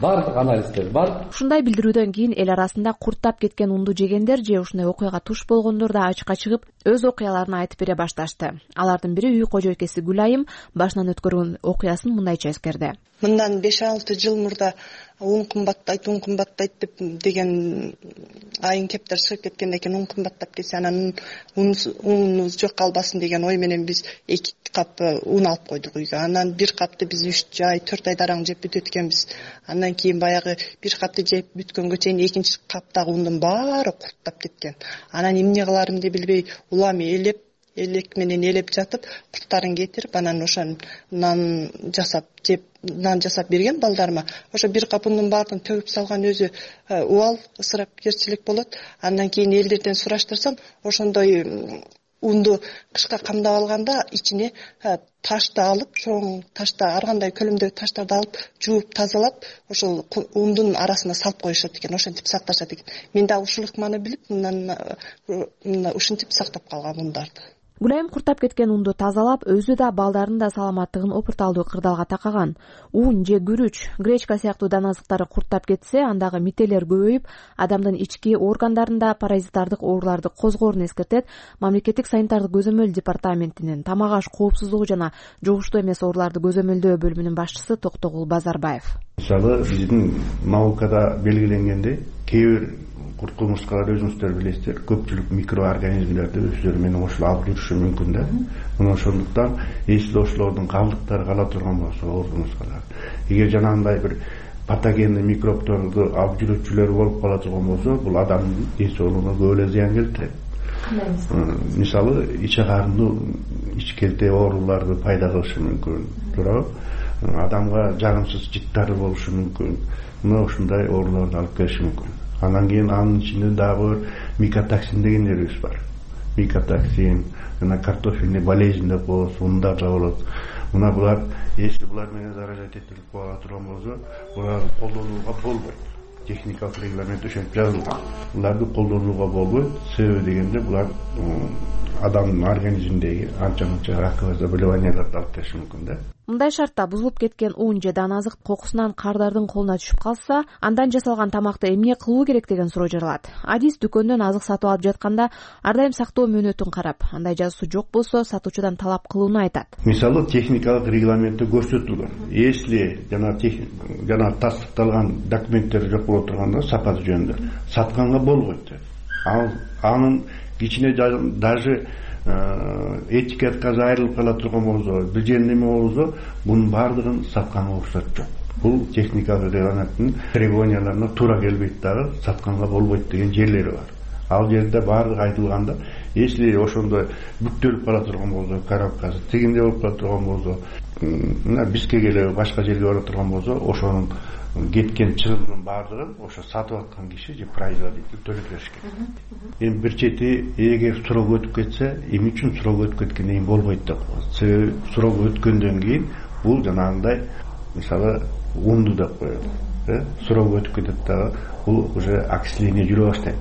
баардык анализдер бар. Ушундай билдирүүдөн кийин эл арасында курттап кеткен унду жегендер же ушундай окуяга туш болгондор да ачыкка чыгып өз окуяларын айтып бере башташты. Алардын бири үй кожойкеси Гүлайым башынан өткөргөн окуясын мындайча эскерди. Мындан 5-6 жыл мурда un кымбаттайт деген айын кептер чыгып кеткенден кийин un кымбаттап кетсе анан унубуз жок калбасын деген ой менен биз 2 кап un алып койдук үйгө. Анан 1 капты биз 3 ай 4 ай дараң жеп бүтүп өткөнбүз. Андан кийин баягы 1 капты жеп бүткөнгө чейин 2-чи каптагы ундун баары курттап кеткен. Анан эмне кыларымды билбей улам элек менен элеп жатып курттарын кетирип анан ошон нан жасап берген балдарыма. Ошо 1 кап ундун баарын төгүп салган өзү убал ысырапкерчилик болот. Андан кийин элдерден сураштырсам ошондой унду кышка камдап алганда ичине ташты алып, чоң ташта ар кандай көлөмдөгү таштарды алып, жууп тазалап, ошол ундун арасына салып коюшат экен, ошентип сакташат экен. Мен да ушул ыкманы билип, ушинтип сактап калгам ундарды. Гүлайым курттап кеткен унду тазалап, өзү да балдарын да саламаттыгын опурталдуу кырдаалга такаган. Un же күрүч, гречка сыяктуу дан азыктары курттап кетсе, андагы мителер көбөйүп, адамдын ички органдарында паразиттардык ооруларды козгоорун эскертет Мамлекеттик санитардык көзөмөл департаментинин тамак аш коопсуздугу жана жугуштуу эмес ооруларды көзөмөлдөө бөлүмүнүн башчысы Токтогул Базарбаев. Мисалы, биздин наукада белгиленгендей, кээ бир курт кумурскалар өзүңүздөр билесиздер, көпчүлүк микроорганизмдерди өздөрү менен ошол алып жүрүшү мүмкүн да. Мына ошондуктан эсил ошолордун калдыктары кала турган болсо оорунускалар, эгер жанагындай бир патогенный микробторду алып жүрүүчүлөр болуп кала турган болсо, бул адамдын ден соолугуна көп эле зыян келтирет. Мисалы, иче карындуу ичкелте ооруларды пайда кылышы мүмкүн, туурабы? Адамга жарымсыз жыттары болушу мүмкүн. Мына ушундай ооруларды алып келиши мүмкүн. Андан кийин анын ичинде дагы микотоксин дегендерибиз бар. Микотоксин, жана картофельный болезнь деп болот, ундар да болот. Мына булар, если булар менен заражать этилип кала турган болсо, буларды колдонууга болбойт. Техникалык регламент ошентип жазылган. Буларды колдонууга болбойт. Себеби дегенде булар адамдын организминдеги анча-мынча раковый заболеванияларды алып келиши мүмкүн да. Мындай шартта бузулуп кеткен un же дан азык кокусунан кардардын колуна түшүп калса, андан жасалган тамакты эмне кылуу керек деген суроо жаралат. Адис дүкөндөн азык сатып алып жатканда ар дайым сактоо мөөнөтүн карап, андай жазуусу жок болсо сатуучудан талап кылууну айтат. Мисалы, техникалык регламентте көрсөтүлгөн. Если жана тастыкталган документтер жок боло турганда сапаты жөнүндө сатканга болбойт. Анын ичине даже этикеткасы айрылып кала турган болсо, бир жер неме болсо, бунун баардыгын сатканга уруксат жок. Бул техникалык регламенттин требованияларына туура келбейт дагы, сатканга болбойт деген жерлери бар. Ал жерде баардыгы айтылганда, если ошондой бүктөлүп кала турган болсо, коробкасы тигинде болуп кала турган болсо, мына бизге келе башка жерге бара турган болсо, ошонун кеткен чыгымдын баардыгын ошо сатып аткан киши же производитель төлөп бериш керек. Эми бир чети, эгер срок өтүп кетсе, эмне үчүн срок өтүп кеткенден кийин болбойт деп коет. Себеби срок өткөндөн кийин бул жанагындай, мисалы, унду деп коет. Срок өтүп кетет дагы, бул уже окисление жүрө баштайт.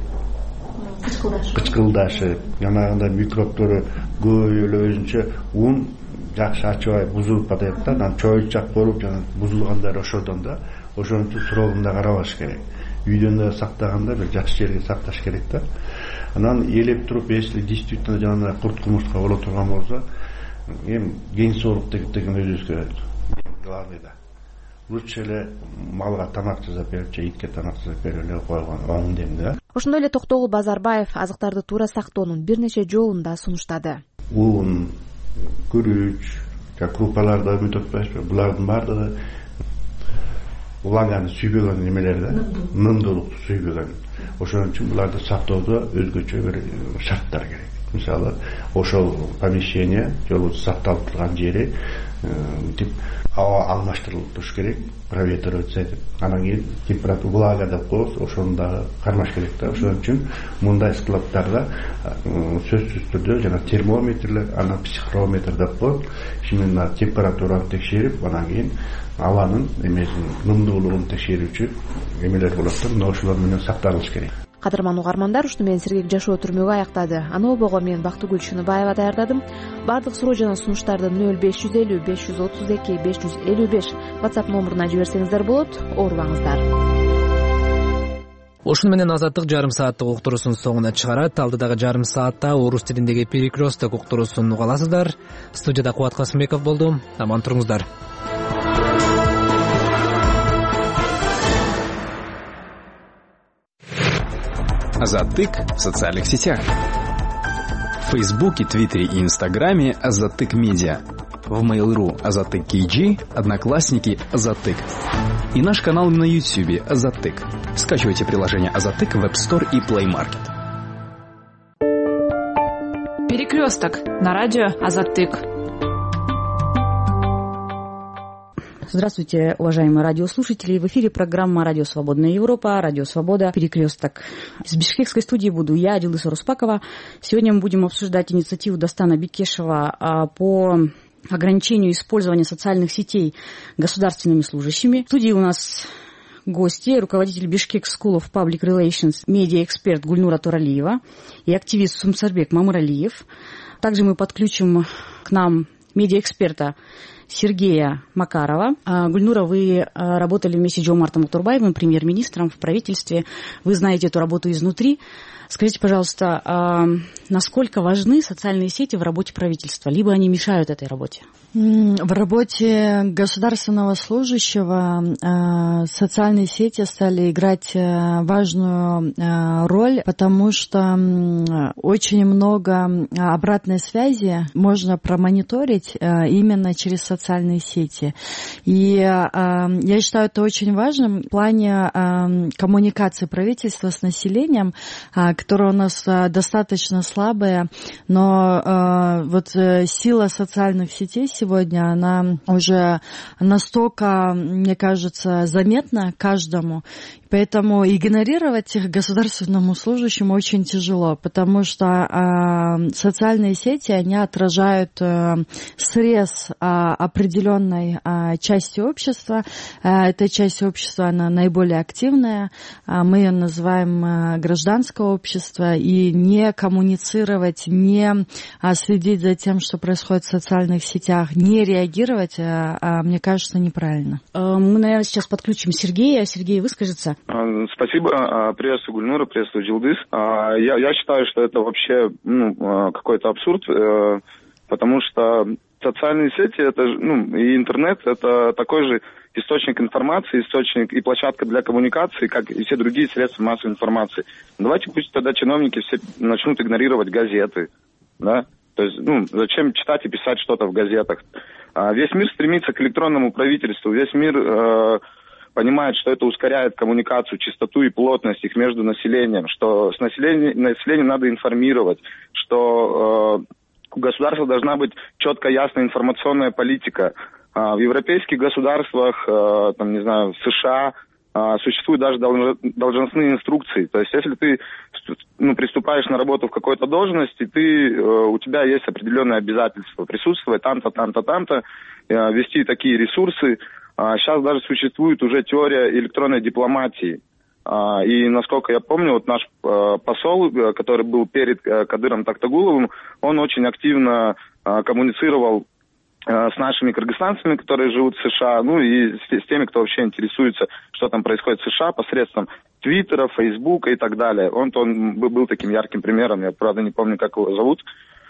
Кычкылдашып, жанагындай микробтору көбөйүп эле өзүнчө ун жакшы ачыбай бузулуп калат да, анан чоюлчак болуп, жана бузулгандар ошодон да. Ошон үчүн срогун да карабаш керек. Үйдөн да сактаганда бир жакшы жерге сакташ керек да. Анан элеп туруп, если действительно жанагындай курт кумурска боло турган болсо, эми кен соолук деген өзгөрөт. Главный да. Лучше эле малга тамак жасап берип, же итке тамак жасап берип эле койгон оң дем да. Ошондой эле Токтогул Базарбаев азыктарды туура сактоонун бир нече жолун да сунуштады. Un, күрүч, крупаларда үмүт өтпөйбүзбү? Булардын баардыгы улаганы сүйбөгөн немелер да, нымдуулукту сүйбөгөн. Ошон үчүн буларды сактоодо өзгөчө бир шарттар керек. Мисалы, ошол помещение, же болбосо сакталып турган жери тип аба алмаштырылып туруш керек, проветриваться этип. Анан кийин температура влага деп коебуз, ошону дагы кармаш керек да. Ошон үчүн мындай складтарда сөзсүз түрдө жана термометрлер, анан психрометр деп коет. Именно температураны текшерип, анан кийин абанын эмесин, нымдуулугун текшерүүчү эмелер болот да, ошолор менен сакталыш керек. Кадырман угармандар, ушуну менен Сергек жашоо түрмөгү аяктады. Аны обого мен Бактыгүл Шыныбаева даярдадым. Бардык суроо жана сунуштарды 0550 532 555 WhatsApp номуруна жиберсеңиздер болот. Оорубаңыздар. Ушуну менен Азаттык жарым сааттык уктуруусун соңуна чыгарат. Алдыдагы жарым саатта орус тилиндеги перекресток уктуруусун уга аласыздар. Студияда Кубат Касымбеков болду. Аман туруңуздар. Азаттык в социальных сетях. В Фейсбуке, Твиттере и Инстаграме Азаттык Медиа. В Mail.ru Азаттык KG, Одноклассники Азаттык. И наш канал на YouTube Азаттык. Скачивайте приложение Азаттык в App Store и Play Market. Перекресток на радио Азаттык. Здравствуйте, уважаемые радиослушатели. В эфире программа «Радио Свободная Европа», «Радио Свобода», «Перекресток». Из бишкекской студии буду я, Дилыса Руспакова. Сегодня мы будем обсуждать инициативу Дастана Бекешева по ограничению использования социальных сетей государственными служащими. В студии у нас гости, руководитель Бишкек School of Public Relations, медиа-эксперт Гульнура Туралиева и активист Сумсарбек Мамыралиев. Также мы подключим к нам медиа-эксперта Сергея Макарова. Гульнура, вы работали вместе с Жомартом Атурбаевым, премьер-министром в правительстве. Вы знаете эту работу изнутри. Скажите, пожалуйста, насколько важны социальные сети в работе правительства, либо они мешают этой работе? В работе государственного служащего социальные сети стали играть важную роль, потому что очень много обратной связи можно промониторить именно через социальные сети. И я считаю это очень важным в плане коммуникации правительства с населением, которая у нас достаточно слабая, но вот сила социальных сетей сегодня, она уже настолько, мне кажется, заметна каждому. Поэтому игнорировать их государственному служащему очень тяжело, потому что социальные сети, они отражают срез определенной части общества. Эта часть общества, она наиболее активная. Мы ее называем гражданское общество. И не коммуницировать, не следить за тем, что происходит в социальных сетях, не реагировать, мне кажется, неправильно. Мы, наверное, сейчас подключим Сергея. Сергей выскажется. Спасибо. Приветствую, Гульнура, приветствую, Джилдыс. Я считаю, что это вообще какой-то абсурд, потому что социальные сети и интернет — это такой же источник информации, источник и площадка для коммуникации, как и все другие средства массовой информации. Давайте пусть тогда чиновники все начнут игнорировать газеты, да? То есть, зачем читать и писать что-то в газетах? Весь мир стремится к электронному правительству, весь мир понимает, что это ускоряет коммуникацию, чистоту и плотность их между населением, что население надо информировать, что у государства должна быть четкая, ясная информационная политика. В европейских государствах, в США существуют даже должностные инструкции. То есть, если ты приступаешь на работу в какой-то должности, у тебя есть определенные обязательства присутствовать там-то, там-то, там-то, вести такие ресурсы. Сейчас даже существует уже теория электронной дипломатии. И, насколько я помню, вот наш посол, который был перед Кадыром Тактагуловым, он очень активно коммуницировал с нашими кыргызстанцами, которые живут в США, и с теми, кто вообще интересуется, что там происходит в США, посредством Твиттера, Фейсбука и так далее. Он был таким ярким примером, я, правда, не помню, как его зовут.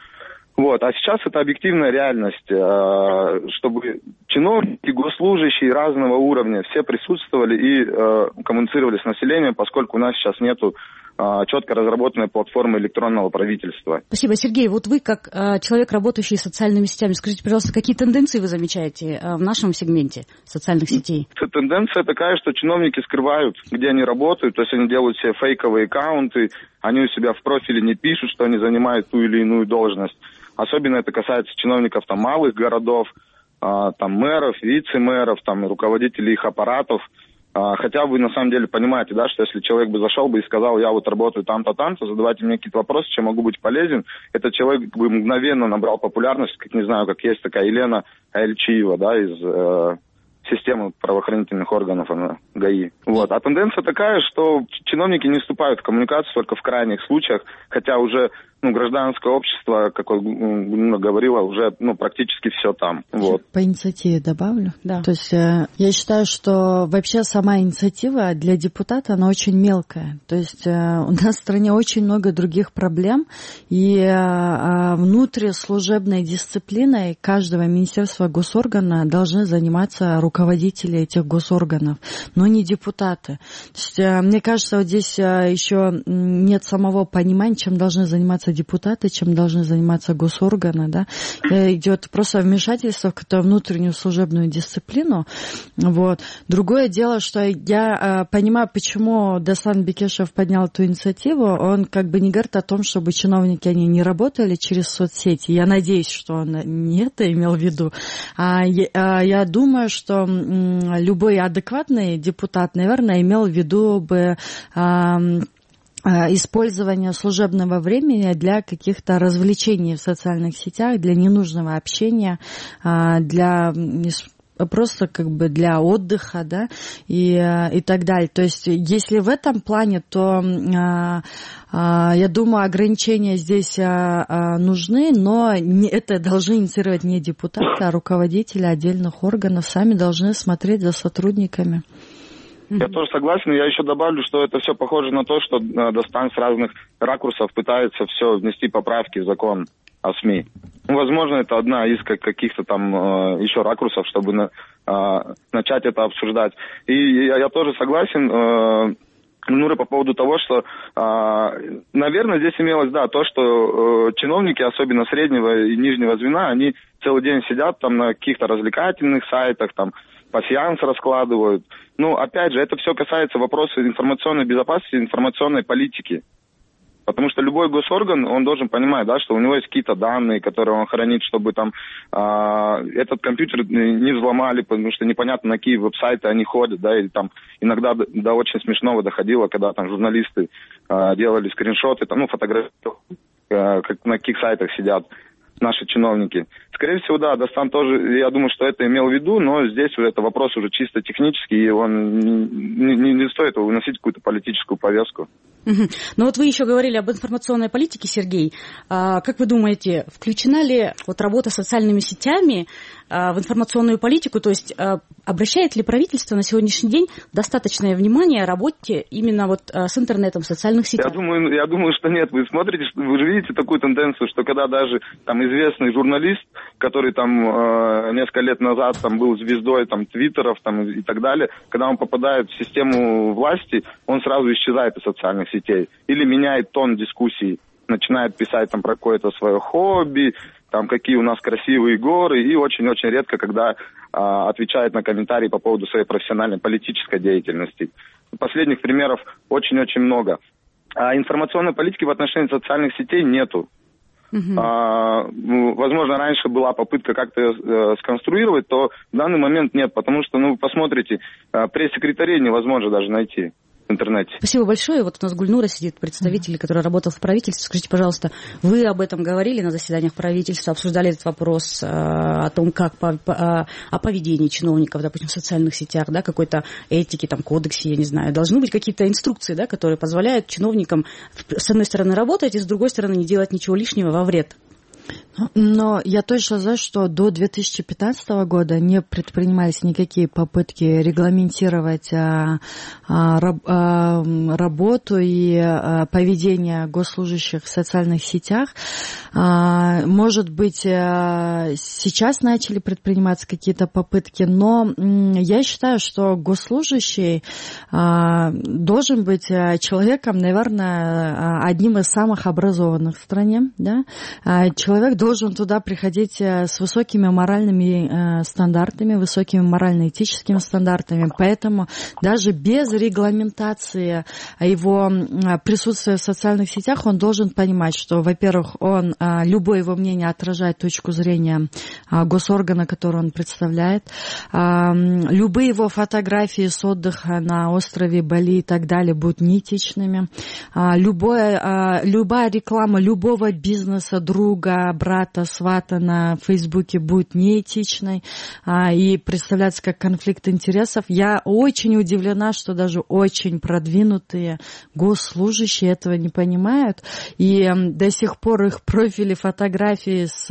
А сейчас это объективная реальность, чтобы чиновники, госслужащие разного уровня все присутствовали и коммуницировали с населением, поскольку у нас сейчас нету четко разработанной платформы электронного правительства. Спасибо, Сергей. Вот вы, как человек, работающий с социальными сетями, скажите, пожалуйста, какие тенденции вы замечаете в нашем сегменте социальных сетей? Тенденция такая, что чиновники скрывают, где они работают, то есть они делают себе фейковые аккаунты, они у себя в профиле не пишут, что они занимают ту или иную должность. Особенно это касается чиновников малых городов, мэров, вице-мэров, руководителей их аппаратов. Хотя вы на самом деле понимаете, да, что если человек бы зашел бы и сказал, я вот работаю там-то, там-то, задавайте мне какие-то вопросы, чем могу быть полезен, этот человек бы мгновенно набрал популярность, как есть такая Елена Альчиева, да, из системы правоохранительных органов, ГАИ. Вот. А тенденция такая, что чиновники не вступают в коммуникацию только в крайних случаях, хотя уже гражданское общество, как Гульнура говорила, уже практически все там. Вот. По инициативе добавлю. Да. То есть я считаю, что вообще сама инициатива для депутата, она очень мелкая. То есть у нас в стране очень много других проблем, и внутрислужебной дисциплиной каждого министерства, госоргана должны заниматься руководители этих госорганов, но не депутаты. То есть, мне кажется, вот здесь еще нет самого понимания, чем должны заниматься депутаты, чем должны заниматься госорганы, да. Идет просто вмешательство в какую-то внутреннюю служебную дисциплину. Вот. Другое дело, что я понимаю, почему Даслан Бекешев поднял эту инициативу. Он как бы не говорит о том, чтобы чиновники они не работали через соцсети. Я надеюсь, что он не это имел в виду. Я думаю, что любой адекватный депутат, наверное, имел в виду бы использование служебного времени для каких-то развлечений в социальных сетях, для ненужного общения, для просто как бы для отдыха, да, и так далее. То есть, если в этом плане, то я думаю, ограничения здесь нужны, но это должны инициировать не депутаты, а руководители отдельных органов, сами должны смотреть за сотрудниками. Я тоже согласен. Я еще добавлю, что это все похоже на то, что Дастан с разных ракурсов пытается все внести поправки в закон о СМИ. Возможно, это одна из каких-то там еще ракурсов, чтобы начать это обсуждать. И я тоже согласен, Нура, по поводу того, что, наверное, здесь имелось, да, то, что чиновники, особенно среднего и нижнего звена, они целый день сидят там на каких-то развлекательных сайтах, там, пасьянс раскладывают. Опять же, это все касается вопроса информационной безопасности, информационной политики. Потому что любой госорган, он должен понимать, да, что у него есть какие-то данные, которые он хранит, чтобы там этот компьютер не взломали, потому что непонятно, на какие веб-сайты они ходят, да, или там иногда до очень смешного доходило, когда там журналисты делали скриншоты, там, фотографии, на каких сайтах сидят наши чиновники. Скорее всего, да, Дастан тоже, я думаю, что это имел в виду, но здесь это вопрос уже чисто технический, и он не стоит выносить какую-то политическую повестку. Но вот вы еще говорили об информационной политике, Сергей. Как вы думаете, включена ли работа с социальными сетями в информационную политику? То есть обращает ли правительство на сегодняшний день достаточное внимание работе именно с интернетом, в социальных сетях? Я думаю, что нет. Вы смотрите, вы же видите такую тенденцию, что когда даже там известный журналист, который там несколько лет назад там был звездой там твиттеров там и так далее, когда он попадает в систему власти, он сразу исчезает из социальных сетей или меняет тон дискуссий, начинает писать там про какое-то свое хобби, там какие у нас красивые горы, и очень-очень редко, когда отвечает на комментарии по поводу своей профессиональной политической деятельности. Последних примеров очень-очень много. А информационной политики в отношении социальных сетей нету. Возможно, раньше была попытка как-то сконструировать, то в данный момент нет, потому что, посмотрите, пресс-секретарей невозможно даже найти в интернете. Спасибо большое. Вот у нас Гульнура сидит, представитель, который работал в правительстве. Скажите, пожалуйста, вы об этом говорили на заседаниях правительства, обсуждали этот вопрос о том, как о поведении чиновников, допустим, в социальных сетях, да, какой-то этики, там, кодексе, я не знаю. Должны быть какие-то инструкции, да, которые позволяют чиновникам, с одной стороны, работать, и с другой стороны, не делать ничего лишнего во вред. Но я точно знаю, что до 2015 года не предпринимались никакие попытки регламентировать работу и поведение госслужащих в социальных сетях. Может быть, сейчас начали предприниматься какие-то попытки, но я считаю, что госслужащий должен быть человеком, наверное, одним из самых образованных в стране, да? Человек должен туда приходить с высокими моральными стандартами, высокими морально-этическими стандартами. Поэтому даже без регламентации его присутствия в социальных сетях он должен понимать, что, во-первых, любое его мнение отражает точку зрения госоргана, который он представляет. Любые его фотографии с отдыха на острове Бали и так далее будут неэтичными. Любая реклама любого бизнеса, друга, брата, брата, свата на Фейсбуке будет неэтичной и представляться как конфликт интересов. Я очень удивлена, что даже очень продвинутые госслужащие этого не понимают. И до сих пор их профили, фотографии с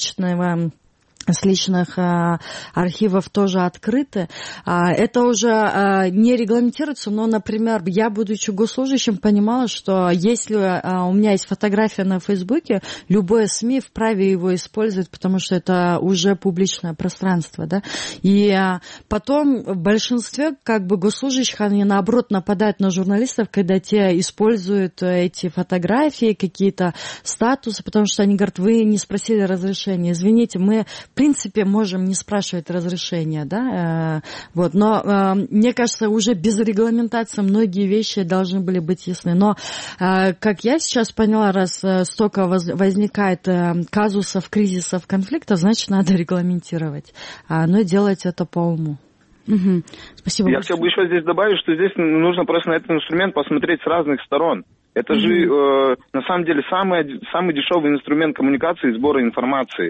личных архивов тоже открыты. Это уже не регламентируется, но, например, я, будучи госслужащим, понимала, что если у меня есть фотография на Фейсбуке, любое СМИ вправе его использовать, потому что это уже публичное пространство, да. И потом в большинстве госслужащих, они наоборот нападают на журналистов, когда те используют эти фотографии, какие-то статусы, потому что они говорят, вы не спросили разрешения, извините, мы в принципе можем не спрашивать разрешения, да, вот, но мне кажется, уже без регламентации многие вещи должны были быть ясны, но как я сейчас поняла, раз столько возникает казусов, кризисов, конфликтов, значит, надо регламентировать, но делать это по уму. Угу. Спасибо. Я хотел бы еще здесь добавить, что здесь нужно просто на этот инструмент посмотреть с разных сторон. Это же на самом деле самый дешевый инструмент коммуникации и сбора информации.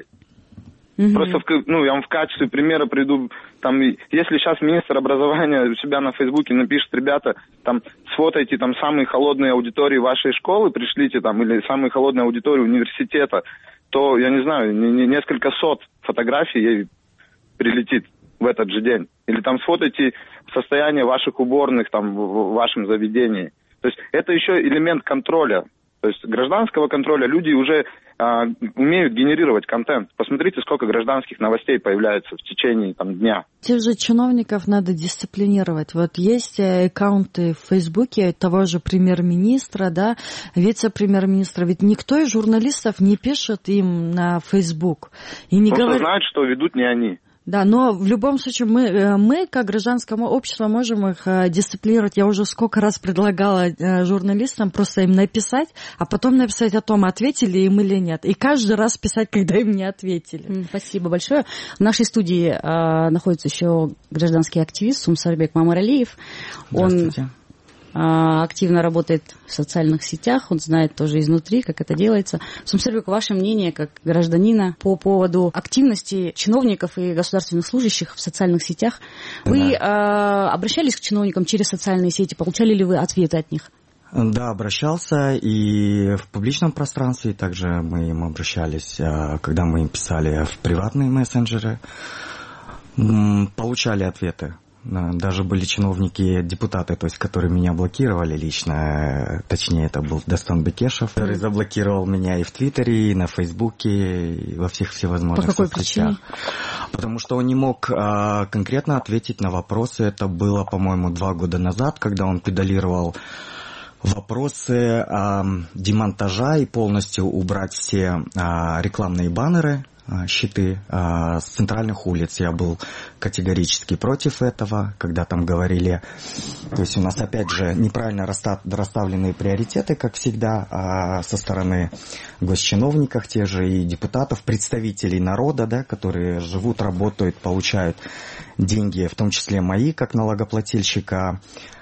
Просто я вам в качестве примера приведу, там, если сейчас министр образования у себя на Фейсбуке напишет, ребята, там, сфотайте там самые холодные аудитории вашей школы, пришлите там, или самые холодные аудитории университета, то, я не знаю, несколько сот фотографий ей прилетит в этот же день. Или там сфотайте состояние ваших уборных там в вашем заведении. То есть это еще элемент контроля. То есть гражданского контроля. Люди уже умеют генерировать контент. Посмотрите, сколько гражданских новостей появляется в течение дня. Тех же чиновников надо дисциплинировать. Вот есть аккаунты в Фейсбуке того же премьер-министра, да, вице-премьер-министра. Ведь никто из журналистов не пишет им на Фейсбук. И не просто знают, что ведут не они. Да, но в любом случае мы как гражданское общество, можем их дисциплинировать. Я уже сколько раз предлагала журналистам просто им написать, а потом написать о том, ответили им или нет. И каждый раз писать, когда им не ответили. Спасибо большое. В нашей студии находится еще гражданский активист Сумсарбек Мамаралиев. Здравствуйте. Он активно работает в социальных сетях, он знает тоже изнутри, как это делается. Сумсарбек, ваше мнение как гражданина по поводу активности чиновников и государственных служащих в социальных сетях? Вы обращались к чиновникам через социальные сети? Получали ли вы ответы от них? Да, обращался и в публичном пространстве, и также мы им обращались, когда мы им писали в приватные мессенджеры, получали ответы. Даже были чиновники, депутаты, то есть, которые меня блокировали лично, точнее, это был Дастан Бекешев, который заблокировал меня и в Твиттере, и на Фейсбуке, и во всех всевозможных соцсетях. По какой причине? Потому что он не мог конкретно ответить на вопросы. Это было, по-моему, 2 года назад, когда он педалировал вопросы демонтажа и полностью убрать все рекламные баннеры, щиты с центральных улиц. Я был категорически против этого, когда там говорили, то есть у нас опять же неправильно расставленные приоритеты, как всегда, со стороны госчиновников, тех же и депутатов, представителей народа, да, которые живут, работают, получают деньги, в том числе мои, как налогоплательщика.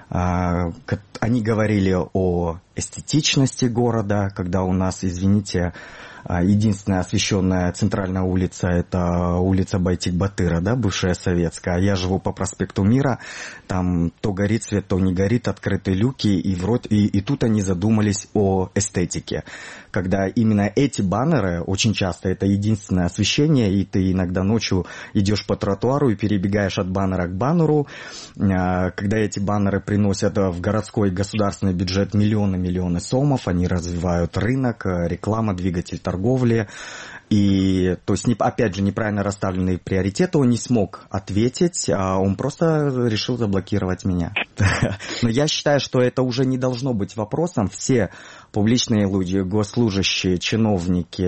Они говорили о эстетичности города, когда у нас, извините, единственная освещенная центральная улица — это улица Байтик-Батыра, да, бывшая советская. Я живу по проспекту Мира, там то горит свет, то не горит, открытые люки, и тут они задумались о эстетике. Когда именно эти баннеры, очень часто это единственное освещение, и ты иногда ночью идешь по тротуару и перебегаешь от баннера к баннеру. Когда эти баннеры приносят в городской государственный бюджет миллионы сомов, они развивают рынок, реклама, двигатель торговли. И, то есть, опять же, неправильно расставленные приоритеты, он не смог ответить, он просто решил заблокировать меня. Но я считаю, что это уже не должно быть вопросом. Все публичные люди, госслужащие, чиновники,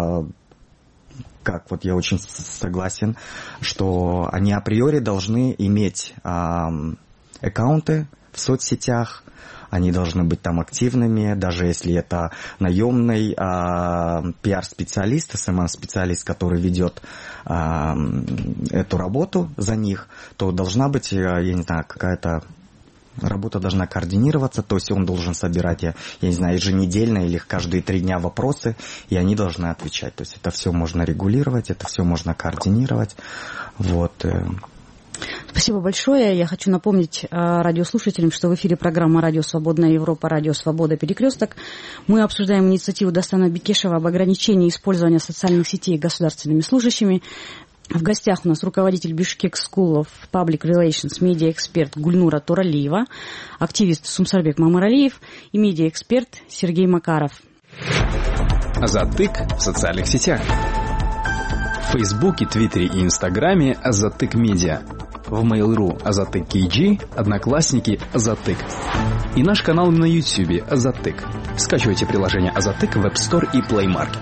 как вот я очень согласен, что они априори должны иметь аккаунты в соцсетях, они должны быть там активными, даже если это наемный пиар-специалист, СММ-специалист, который ведет эту работу за них, то должна быть, я не знаю, какая-то работа должна координироваться, то есть он должен собирать, я не знаю, еженедельно или каждые 3 дня вопросы, и они должны отвечать. То есть это все можно регулировать, это все можно координировать. Вот. Спасибо большое. Я хочу напомнить радиослушателям, что в эфире программа «Радио Свободная Европа», «Радио Свобода. Перекресток». Мы обсуждаем инициативу Дастана Бекешева об ограничении использования социальных сетей государственными служащими. В гостях у нас руководитель Bishkek School of Public Relations, медиаэксперт Гульнура Туралиева, активист Сумсарбек Мамаралиев и медиаэксперт Сергей Макаров. Азаттык в социальных сетях. В Фейсбуке, Твиттере и Инстаграме Азаттык Медиа. В Mail.ru Азаттык KG, Одноклассники Азаттык. И наш канал на YouTube Азаттык. Скачивайте приложение Азаттык в App Store и Play Market.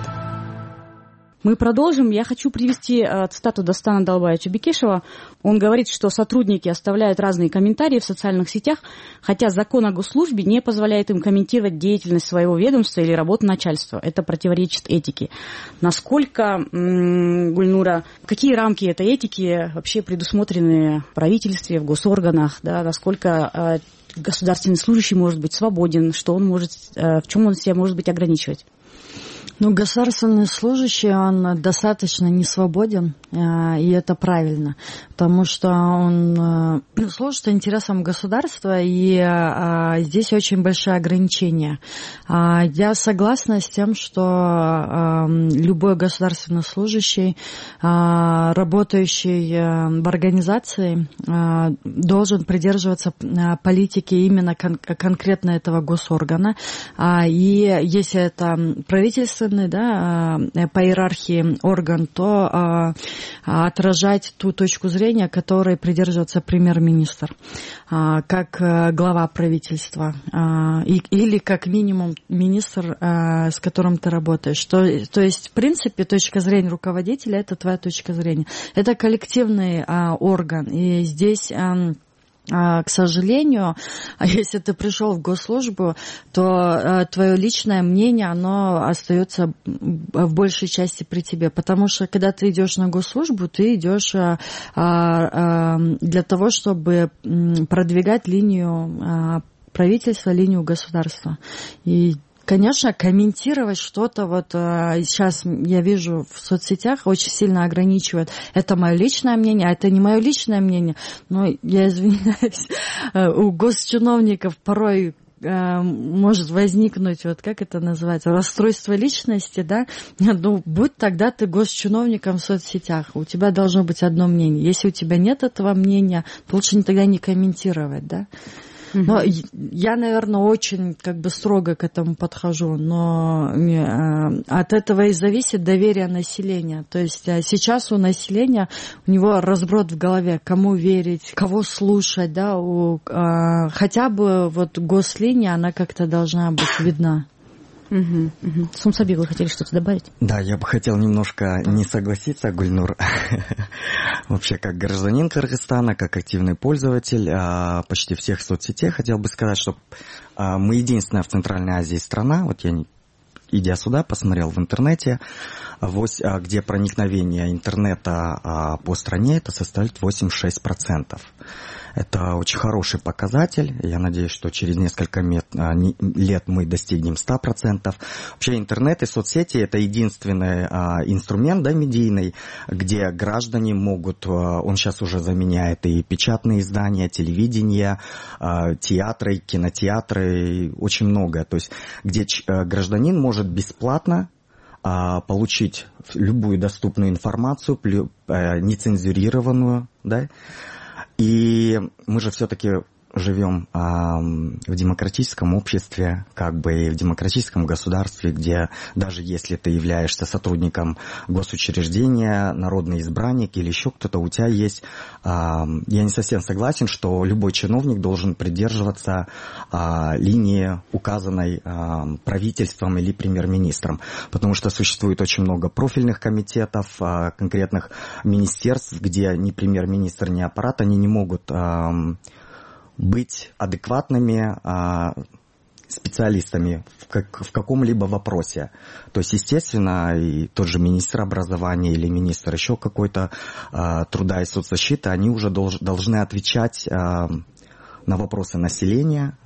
Мы продолжим. Я хочу привести цитату Дастана Далбаевича Бекешева. Он говорит, что сотрудники оставляют разные комментарии в социальных сетях, хотя закон о госслужбе не позволяет им комментировать деятельность своего ведомства или работу начальства. Это противоречит этике. Насколько, Гульнура, какие рамки этой этики вообще предусмотрены в правительстве, в госорганах, да, насколько государственный служащий может быть свободен, что он может, в чем он себя может быть ограничивать? Ну, государственный служащий, он достаточно не свободен, и это правильно, потому что он служит интересам государства, и здесь очень большие ограничения. Я согласна с тем, что любой государственный служащий, работающий в организации, должен придерживаться политики именно конкретно этого госоргана, и если это правительство, да, по иерархии орган, то отражать ту точку зрения, которой придерживается премьер-министр, как глава правительства, или как минимум министр, с которым ты работаешь. То есть, в принципе, точка зрения руководителя – это твоя точка зрения. Это коллективный орган, и здесь... К сожалению, если ты пришел в госслужбу, то твое личное мнение, оно остается в большей части при тебе. Потому что, когда ты идешь на госслужбу, ты идешь для того, чтобы продвигать линию правительства, линию государства. И конечно, комментировать что-то, вот сейчас я вижу в соцсетях, очень сильно ограничивают. Это мое личное мнение, а это не мое личное мнение. Но я извиняюсь, у госчиновников порой может возникнуть, вот как это называется, расстройство личности, да? Ну, будь тогда ты госчиновником в соцсетях, у тебя должно быть одно мнение. Если у тебя нет этого мнения, то лучше тогда не комментировать, да? Но я, наверное, очень как бы строго к этому подхожу, но от этого и зависит доверие населения. То есть сейчас у населения, у него разброд в голове, кому верить, кого слушать, да, хотя бы вот гослиния, она как-то должна быть видна. Сумсарбек, вы хотели что-то добавить? Да, я бы хотел немножко не согласиться, Гульнур. Вообще, как гражданин Кыргызстана, как активный пользователь почти всех соцсетей, хотел бы сказать, что мы единственная в Центральной Азии страна, вот я, идя сюда, посмотрел в интернете, где проникновение интернета по стране это составит 86%. Это очень хороший показатель. Я надеюсь, что через несколько лет мы достигнем 100%. Вообще интернет и соцсети – это единственный инструмент, да, медийный, где граждане могут, он сейчас уже заменяет и печатные издания, телевидение, театры, кинотеатры, очень многое. То есть где гражданин может бесплатно получить любую доступную информацию, нецензурированную, да. И мы же все-таки живем в демократическом обществе, как бы и в демократическом государстве, где даже если ты являешься сотрудником госучреждения, народный избранник или еще кто-то, у тебя есть... Я не совсем согласен, что любой чиновник должен придерживаться линии, указанной правительством или премьер-министром, потому что существует очень много профильных комитетов, конкретных министерств, где ни премьер-министр, ни аппарат, они не могут... быть адекватными специалистами в каком-либо вопросе. То есть, естественно, и тот же министр образования или министр еще какой-то труда и соцзащиты, они уже должны отвечать на вопросы населения,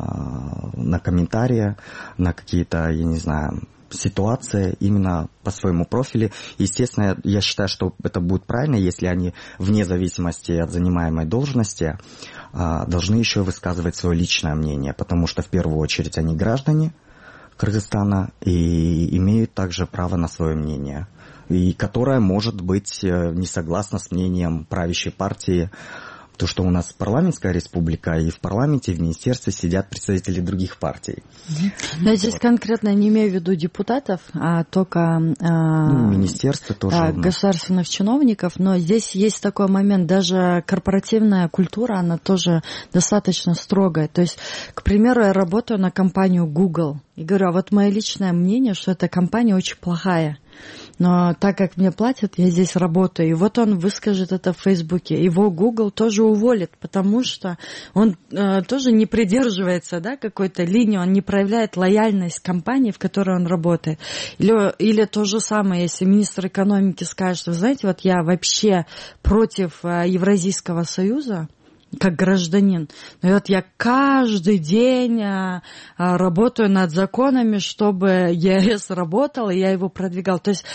на комментарии, на какие-то, я не знаю, ситуации именно по своему профилю. Естественно, я считаю, что это будет правильно, если они вне зависимости от занимаемой должности должны еще высказывать свое личное мнение, потому что в первую очередь они граждане Кыргызстана и имеют также право на свое мнение, и которое может быть не согласно с мнением правящей партии. То, что у нас парламентская республика, и в парламенте, и в министерстве сидят представители других партий. Я здесь конкретно не имею в виду депутатов, а только министерство тоже, государственных чиновников, но здесь есть такой момент, даже корпоративная культура, она тоже достаточно строгая. То есть, к примеру, я работаю на компанию Google, и говорю, а вот мое личное мнение, что эта компания очень плохая. Но так как мне платят, я здесь работаю. И вот он выскажет это в Фейсбуке. Его Google тоже уволит, потому что он тоже не придерживается, да, какой-то линии, он не проявляет лояльность компании, в которой он работает. Или то же самое, если министр экономики скажет, вы знаете, вот я вообще против Евразийского союза, как гражданин. Но вот я каждый день работаю над законами, чтобы ЕС работал, и я его продвигал. То есть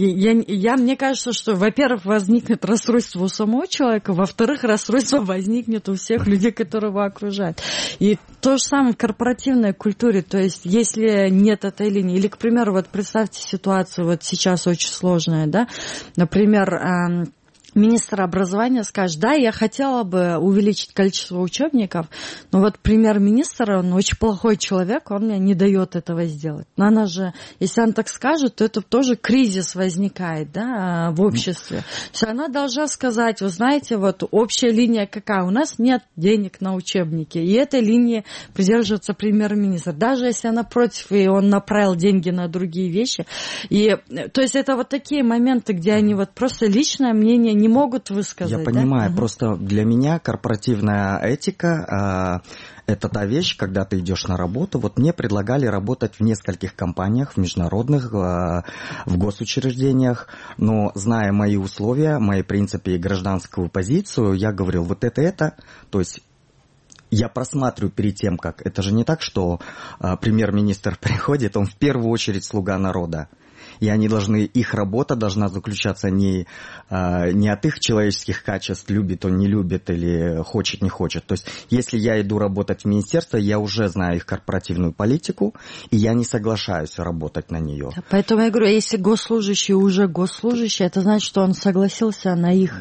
мне кажется, что, во-первых, возникнет расстройство у самого человека, во-вторых, расстройство возникнет у всех людей, которые его окружают. И то же самое в корпоративной культуре. То есть если нет этой линии, или, к примеру, вот представьте ситуацию, вот сейчас очень сложная, да, например, министр образования скажет, да, я хотела бы увеличить количество учебников, но вот премьер-министр, он очень плохой человек, он мне не дает этого сделать. Но она же, если она так скажет, то это тоже кризис возникает, да, в обществе. То есть она должна сказать, вы знаете, вот общая линия какая, у нас нет денег на учебники, и этой линии придерживается премьер-министр. Даже если она против, и он направил деньги на другие вещи. И, то есть это вот такие моменты, где они вот просто личное мнение не могут высказать. Я понимаю, просто для меня корпоративная этика это та вещь, когда ты идешь на работу. Вот мне предлагали работать в нескольких компаниях, в международных, в госучреждениях, но зная мои условия, мои принципы и гражданскую позицию, я говорил, вот это, то есть я просматриваю перед тем, как... Это же не так, что премьер-министр приходит, он в первую очередь слуга народа. И они должны, их работа должна заключаться не от их человеческих качеств, любит он, не любит или хочет, не хочет. То есть, если я иду работать в министерство, я уже знаю их корпоративную политику, и я не соглашаюсь работать на нее. Поэтому я говорю, если госслужащий уже госслужащий, это значит, что он согласился на их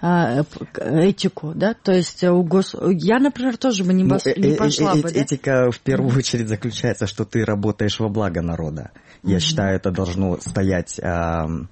этику, да? То есть я, например, тоже бы не пошла бы. Этика в первую очередь заключается, что ты работаешь во благо народа. Я считаю, это должно стоять, это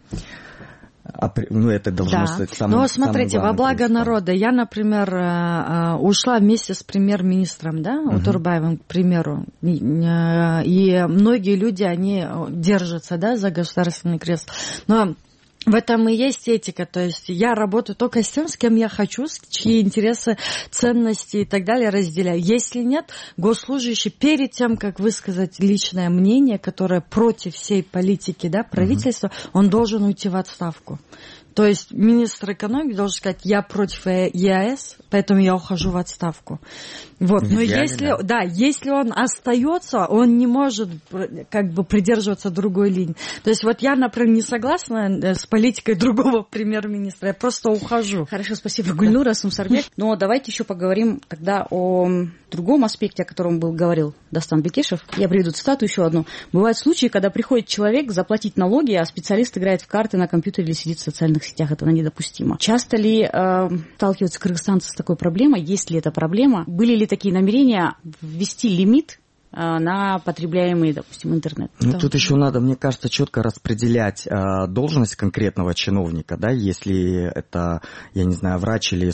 должно стать самым. Но смотрите, во благо народа. Я, например, ушла вместе с премьер-министром, да, Утурбаевым, к примеру, и многие люди, они держатся, да, за государственный крест. Но в этом и есть этика, то есть я работаю только с тем, с кем я хочу, чьи интересы, ценности и так далее разделяю. Если нет, госслужащий перед тем, как высказать личное мнение, которое против всей политики, да, правительства, он должен уйти в отставку. То есть министр экономики должен сказать, я против ЕАЭС, поэтому я ухожу в отставку. Вот. Но если он остается, он не может как бы придерживаться другой линии. То есть вот я, например, не согласна с политикой другого премьер-министра, я просто ухожу. Хорошо, спасибо, Гульнура Сумсарбек. Но давайте еще поговорим тогда о другом аспекте, о котором говорил Дастан Бекешев. Я приведу цитату еще одну. Бывают случаи, когда приходит человек заплатить налоги, а специалист играет в карты на компьютере или сидит в социальных сетях. Это недопустимо. Часто ли сталкиваются кыргызстанцы с такой проблемой? Есть ли эта проблема? Были ли такие намерения ввести лимит на потребляемый, допустим, интернет? Тут еще надо, мне кажется, четко распределять должность конкретного чиновника, да, если это, я не знаю, врач или...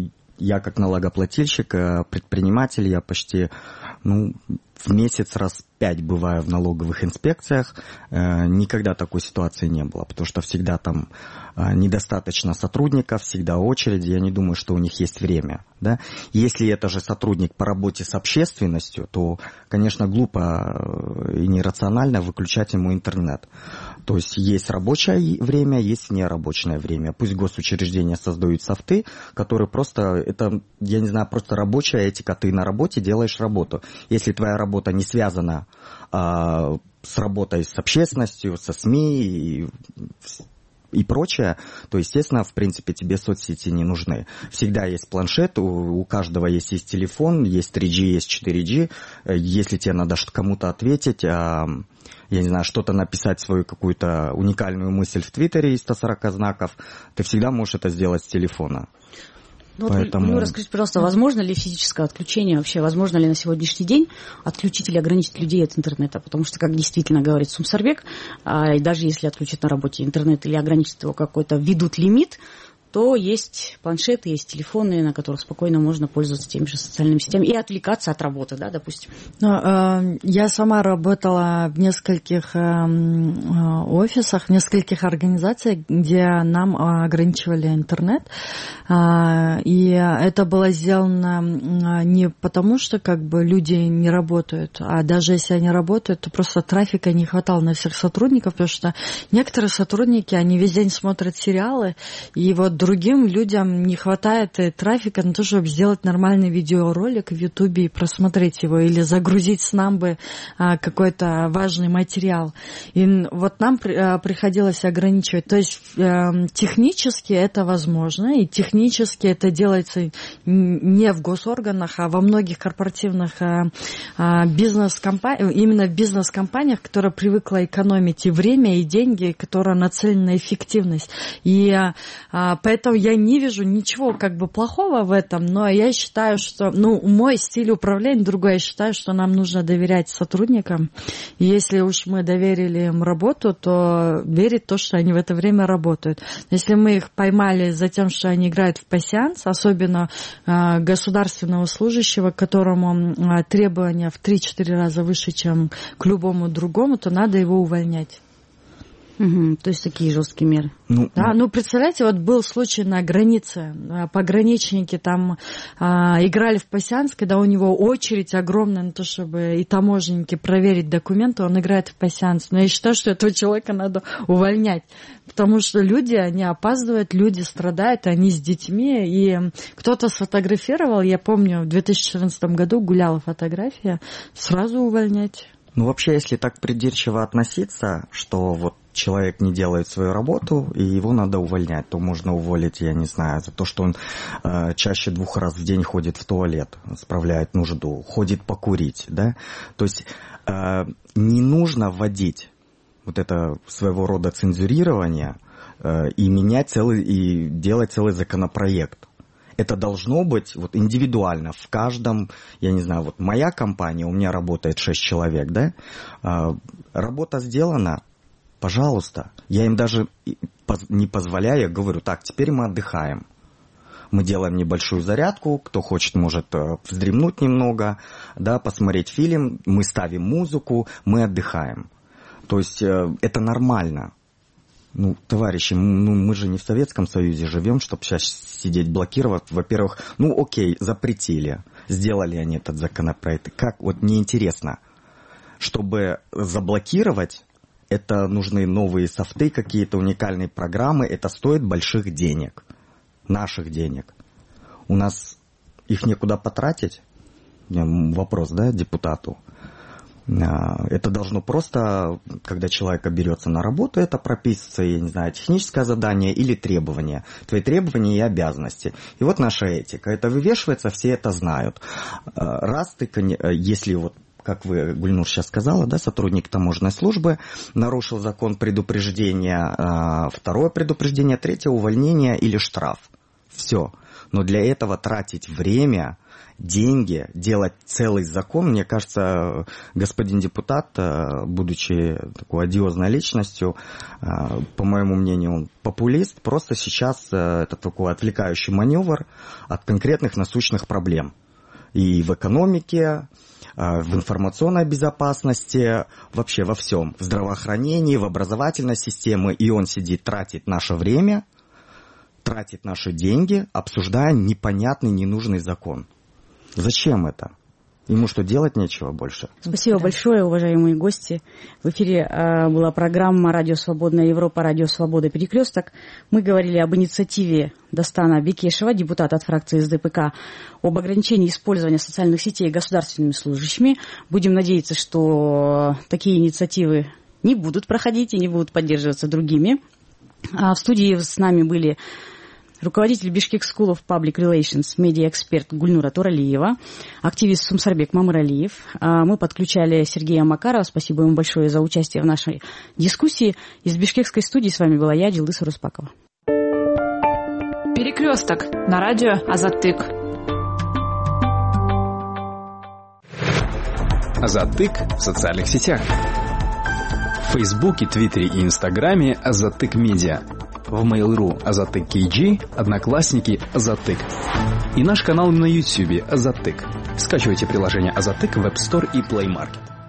я как налогоплательщик, предприниматель, я почти в месяц раз 5 бываю в налоговых инспекциях, никогда такой ситуации не было, потому что всегда там недостаточно сотрудников, всегда очереди, я не думаю, что у них есть время. Да? Если это же сотрудник по работе с общественностью, то, конечно, глупо и нерационально выключать ему интернет. То есть рабочее время, есть нерабочее время. Пусть госучреждения создают софты, которые просто, это, я не знаю, просто рабочая этика. Ты на работе делаешь работу. Если твоя работа не связана с работой с общественностью, со СМИ и прочее, то, естественно, в принципе, тебе соцсети не нужны. Всегда есть планшет, у каждого есть телефон, есть 3G, есть 4G. Если тебе надо кому-то ответить, я не знаю, что-то написать, свою какую-то уникальную мысль в Твиттере из 140 знаков, ты всегда можешь это сделать с телефона. Ну, поэтому... Расскажите, пожалуйста, возможно ли физическое отключение вообще? Возможно ли на сегодняшний день отключить или ограничить людей от интернета? Потому что, как действительно говорит Сумсарбек, даже если отключат на работе интернет или ограничат его какой-то, введут лимит, то есть планшеты, есть телефоны, на которых спокойно можно пользоваться теми же социальными сетями и отвлекаться от работы, да, допустим. Я сама работала в нескольких офисах, в нескольких организациях, где нам ограничивали интернет. И это было сделано не потому, что как бы люди не работают, а даже если они работают, то просто трафика не хватало на всех сотрудников, потому что некоторые сотрудники, они весь день смотрят сериалы, и вот другим людям не хватает трафика на то, чтобы сделать нормальный видеоролик в Ютубе и просмотреть его, или загрузить с Намбы какой-то важный материал. И вот нам приходилось ограничивать. То есть технически это возможно, и технически это делается не в госорганах, а во многих корпоративных бизнес-компаниях, именно в бизнес-компаниях, которые привыкла экономить и время, и деньги, которые нацелены на эффективность. И поэтому я не вижу ничего как бы плохого в этом, но я считаю, что, мой стиль управления другой. Я считаю, что нам нужно доверять сотрудникам. И если уж мы доверили им работу, то верить в то, что они в это время работают. Если мы их поймали за тем, что они играют в пасьянс, особенно государственного служащего, к которому требования в 3-4 раза выше, чем к любому другому, то надо его увольнять. То есть такие жесткие меры. Представляете, вот был случай на границе. Пограничники там играли в пасьянс, когда у него очередь огромная на то, чтобы и таможенники проверить документы, он играет в пасьянс. Но я считаю, что этого человека надо увольнять, потому что люди, они опаздывают, люди страдают, они с детьми, и кто-то сфотографировал, я помню, в 2014 году гуляла фотография, сразу увольнять. Вообще, если так придирчиво относиться, что вот человек не делает свою работу, и его надо увольнять, то можно уволить, я не знаю, за то, что он чаще 2 раз в день ходит в туалет, справляет нужду, ходит покурить, да. То есть не нужно вводить вот это своего рода цензурирование и менять и делать целый законопроект. Это должно быть вот индивидуально в каждом, я не знаю, вот моя компания, у меня работает 6 человек, да, работа сделана, пожалуйста, я им даже не позволяю, я говорю, так, теперь мы отдыхаем. Мы делаем небольшую зарядку, кто хочет, может вздремнуть немного, да, посмотреть фильм, мы ставим музыку, мы отдыхаем. То есть это нормально. Товарищи, мы же не в Советском Союзе живем, чтобы сейчас сидеть блокировать. Во-первых, окей, запретили. Сделали они этот законопроект. Как? Вот мне интересно. Чтобы заблокировать, это нужны новые софты, какие-то уникальные программы. Это стоит больших денег. Наших денег. У нас их некуда потратить? Вопрос, да, депутату. Это должно просто, когда человек берется на работу, это прописывается, я не знаю, техническое задание или требование. Твои требования и обязанности. И вот наша этика. Это вывешивается, все это знают. Раз ты, если вот, как вы, Гульнур, сейчас сказала, да, сотрудник таможенной службы нарушил закон, предупреждение, 2 предупреждение, 3 увольнение или штраф. Все. Но для этого тратить время, деньги, делать целый закон, мне кажется, господин депутат, будучи такой одиозной личностью, по моему мнению, он популист, просто сейчас это такой отвлекающий маневр от конкретных насущных проблем. и в экономике, в информационной безопасности, вообще во всем, в здравоохранении, в образовательной системе, и он сидит, тратит наше время, тратит наши деньги, обсуждая непонятный, ненужный закон. Зачем это? Ему что, делать нечего больше? Спасибо большое, уважаемые гости. В эфире была программа «Радио Свободная Европа», «Радио Свобода. Перекресток». Мы говорили об инициативе Дастана Бекешева, депутата от фракции СДПК, об ограничении использования социальных сетей государственными служащими. Будем надеяться, что такие инициативы не будут проходить и не будут поддерживаться другими. В студии с нами были руководитель Bishkek School of Public Relations, медиа-эксперт Гульнура Туралиева, активист Сумсарбек Мамыралиев. Мы подключали Сергея Макарова. Спасибо ему большое за участие в нашей дискуссии. Из бишкекской студии с вами была я, Дилдыс Уруспакова. Перекресток на радио Азаттык. Азаттык в социальных сетях. В Фейсбуке, Твиттере и Инстаграме Азаттык Медиа. В Mail.ru Азаттык KG, Одноклассники Азаттык. И наш канал на YouTube Азаттык. Скачивайте приложение Азаттык в App Store и Play Market.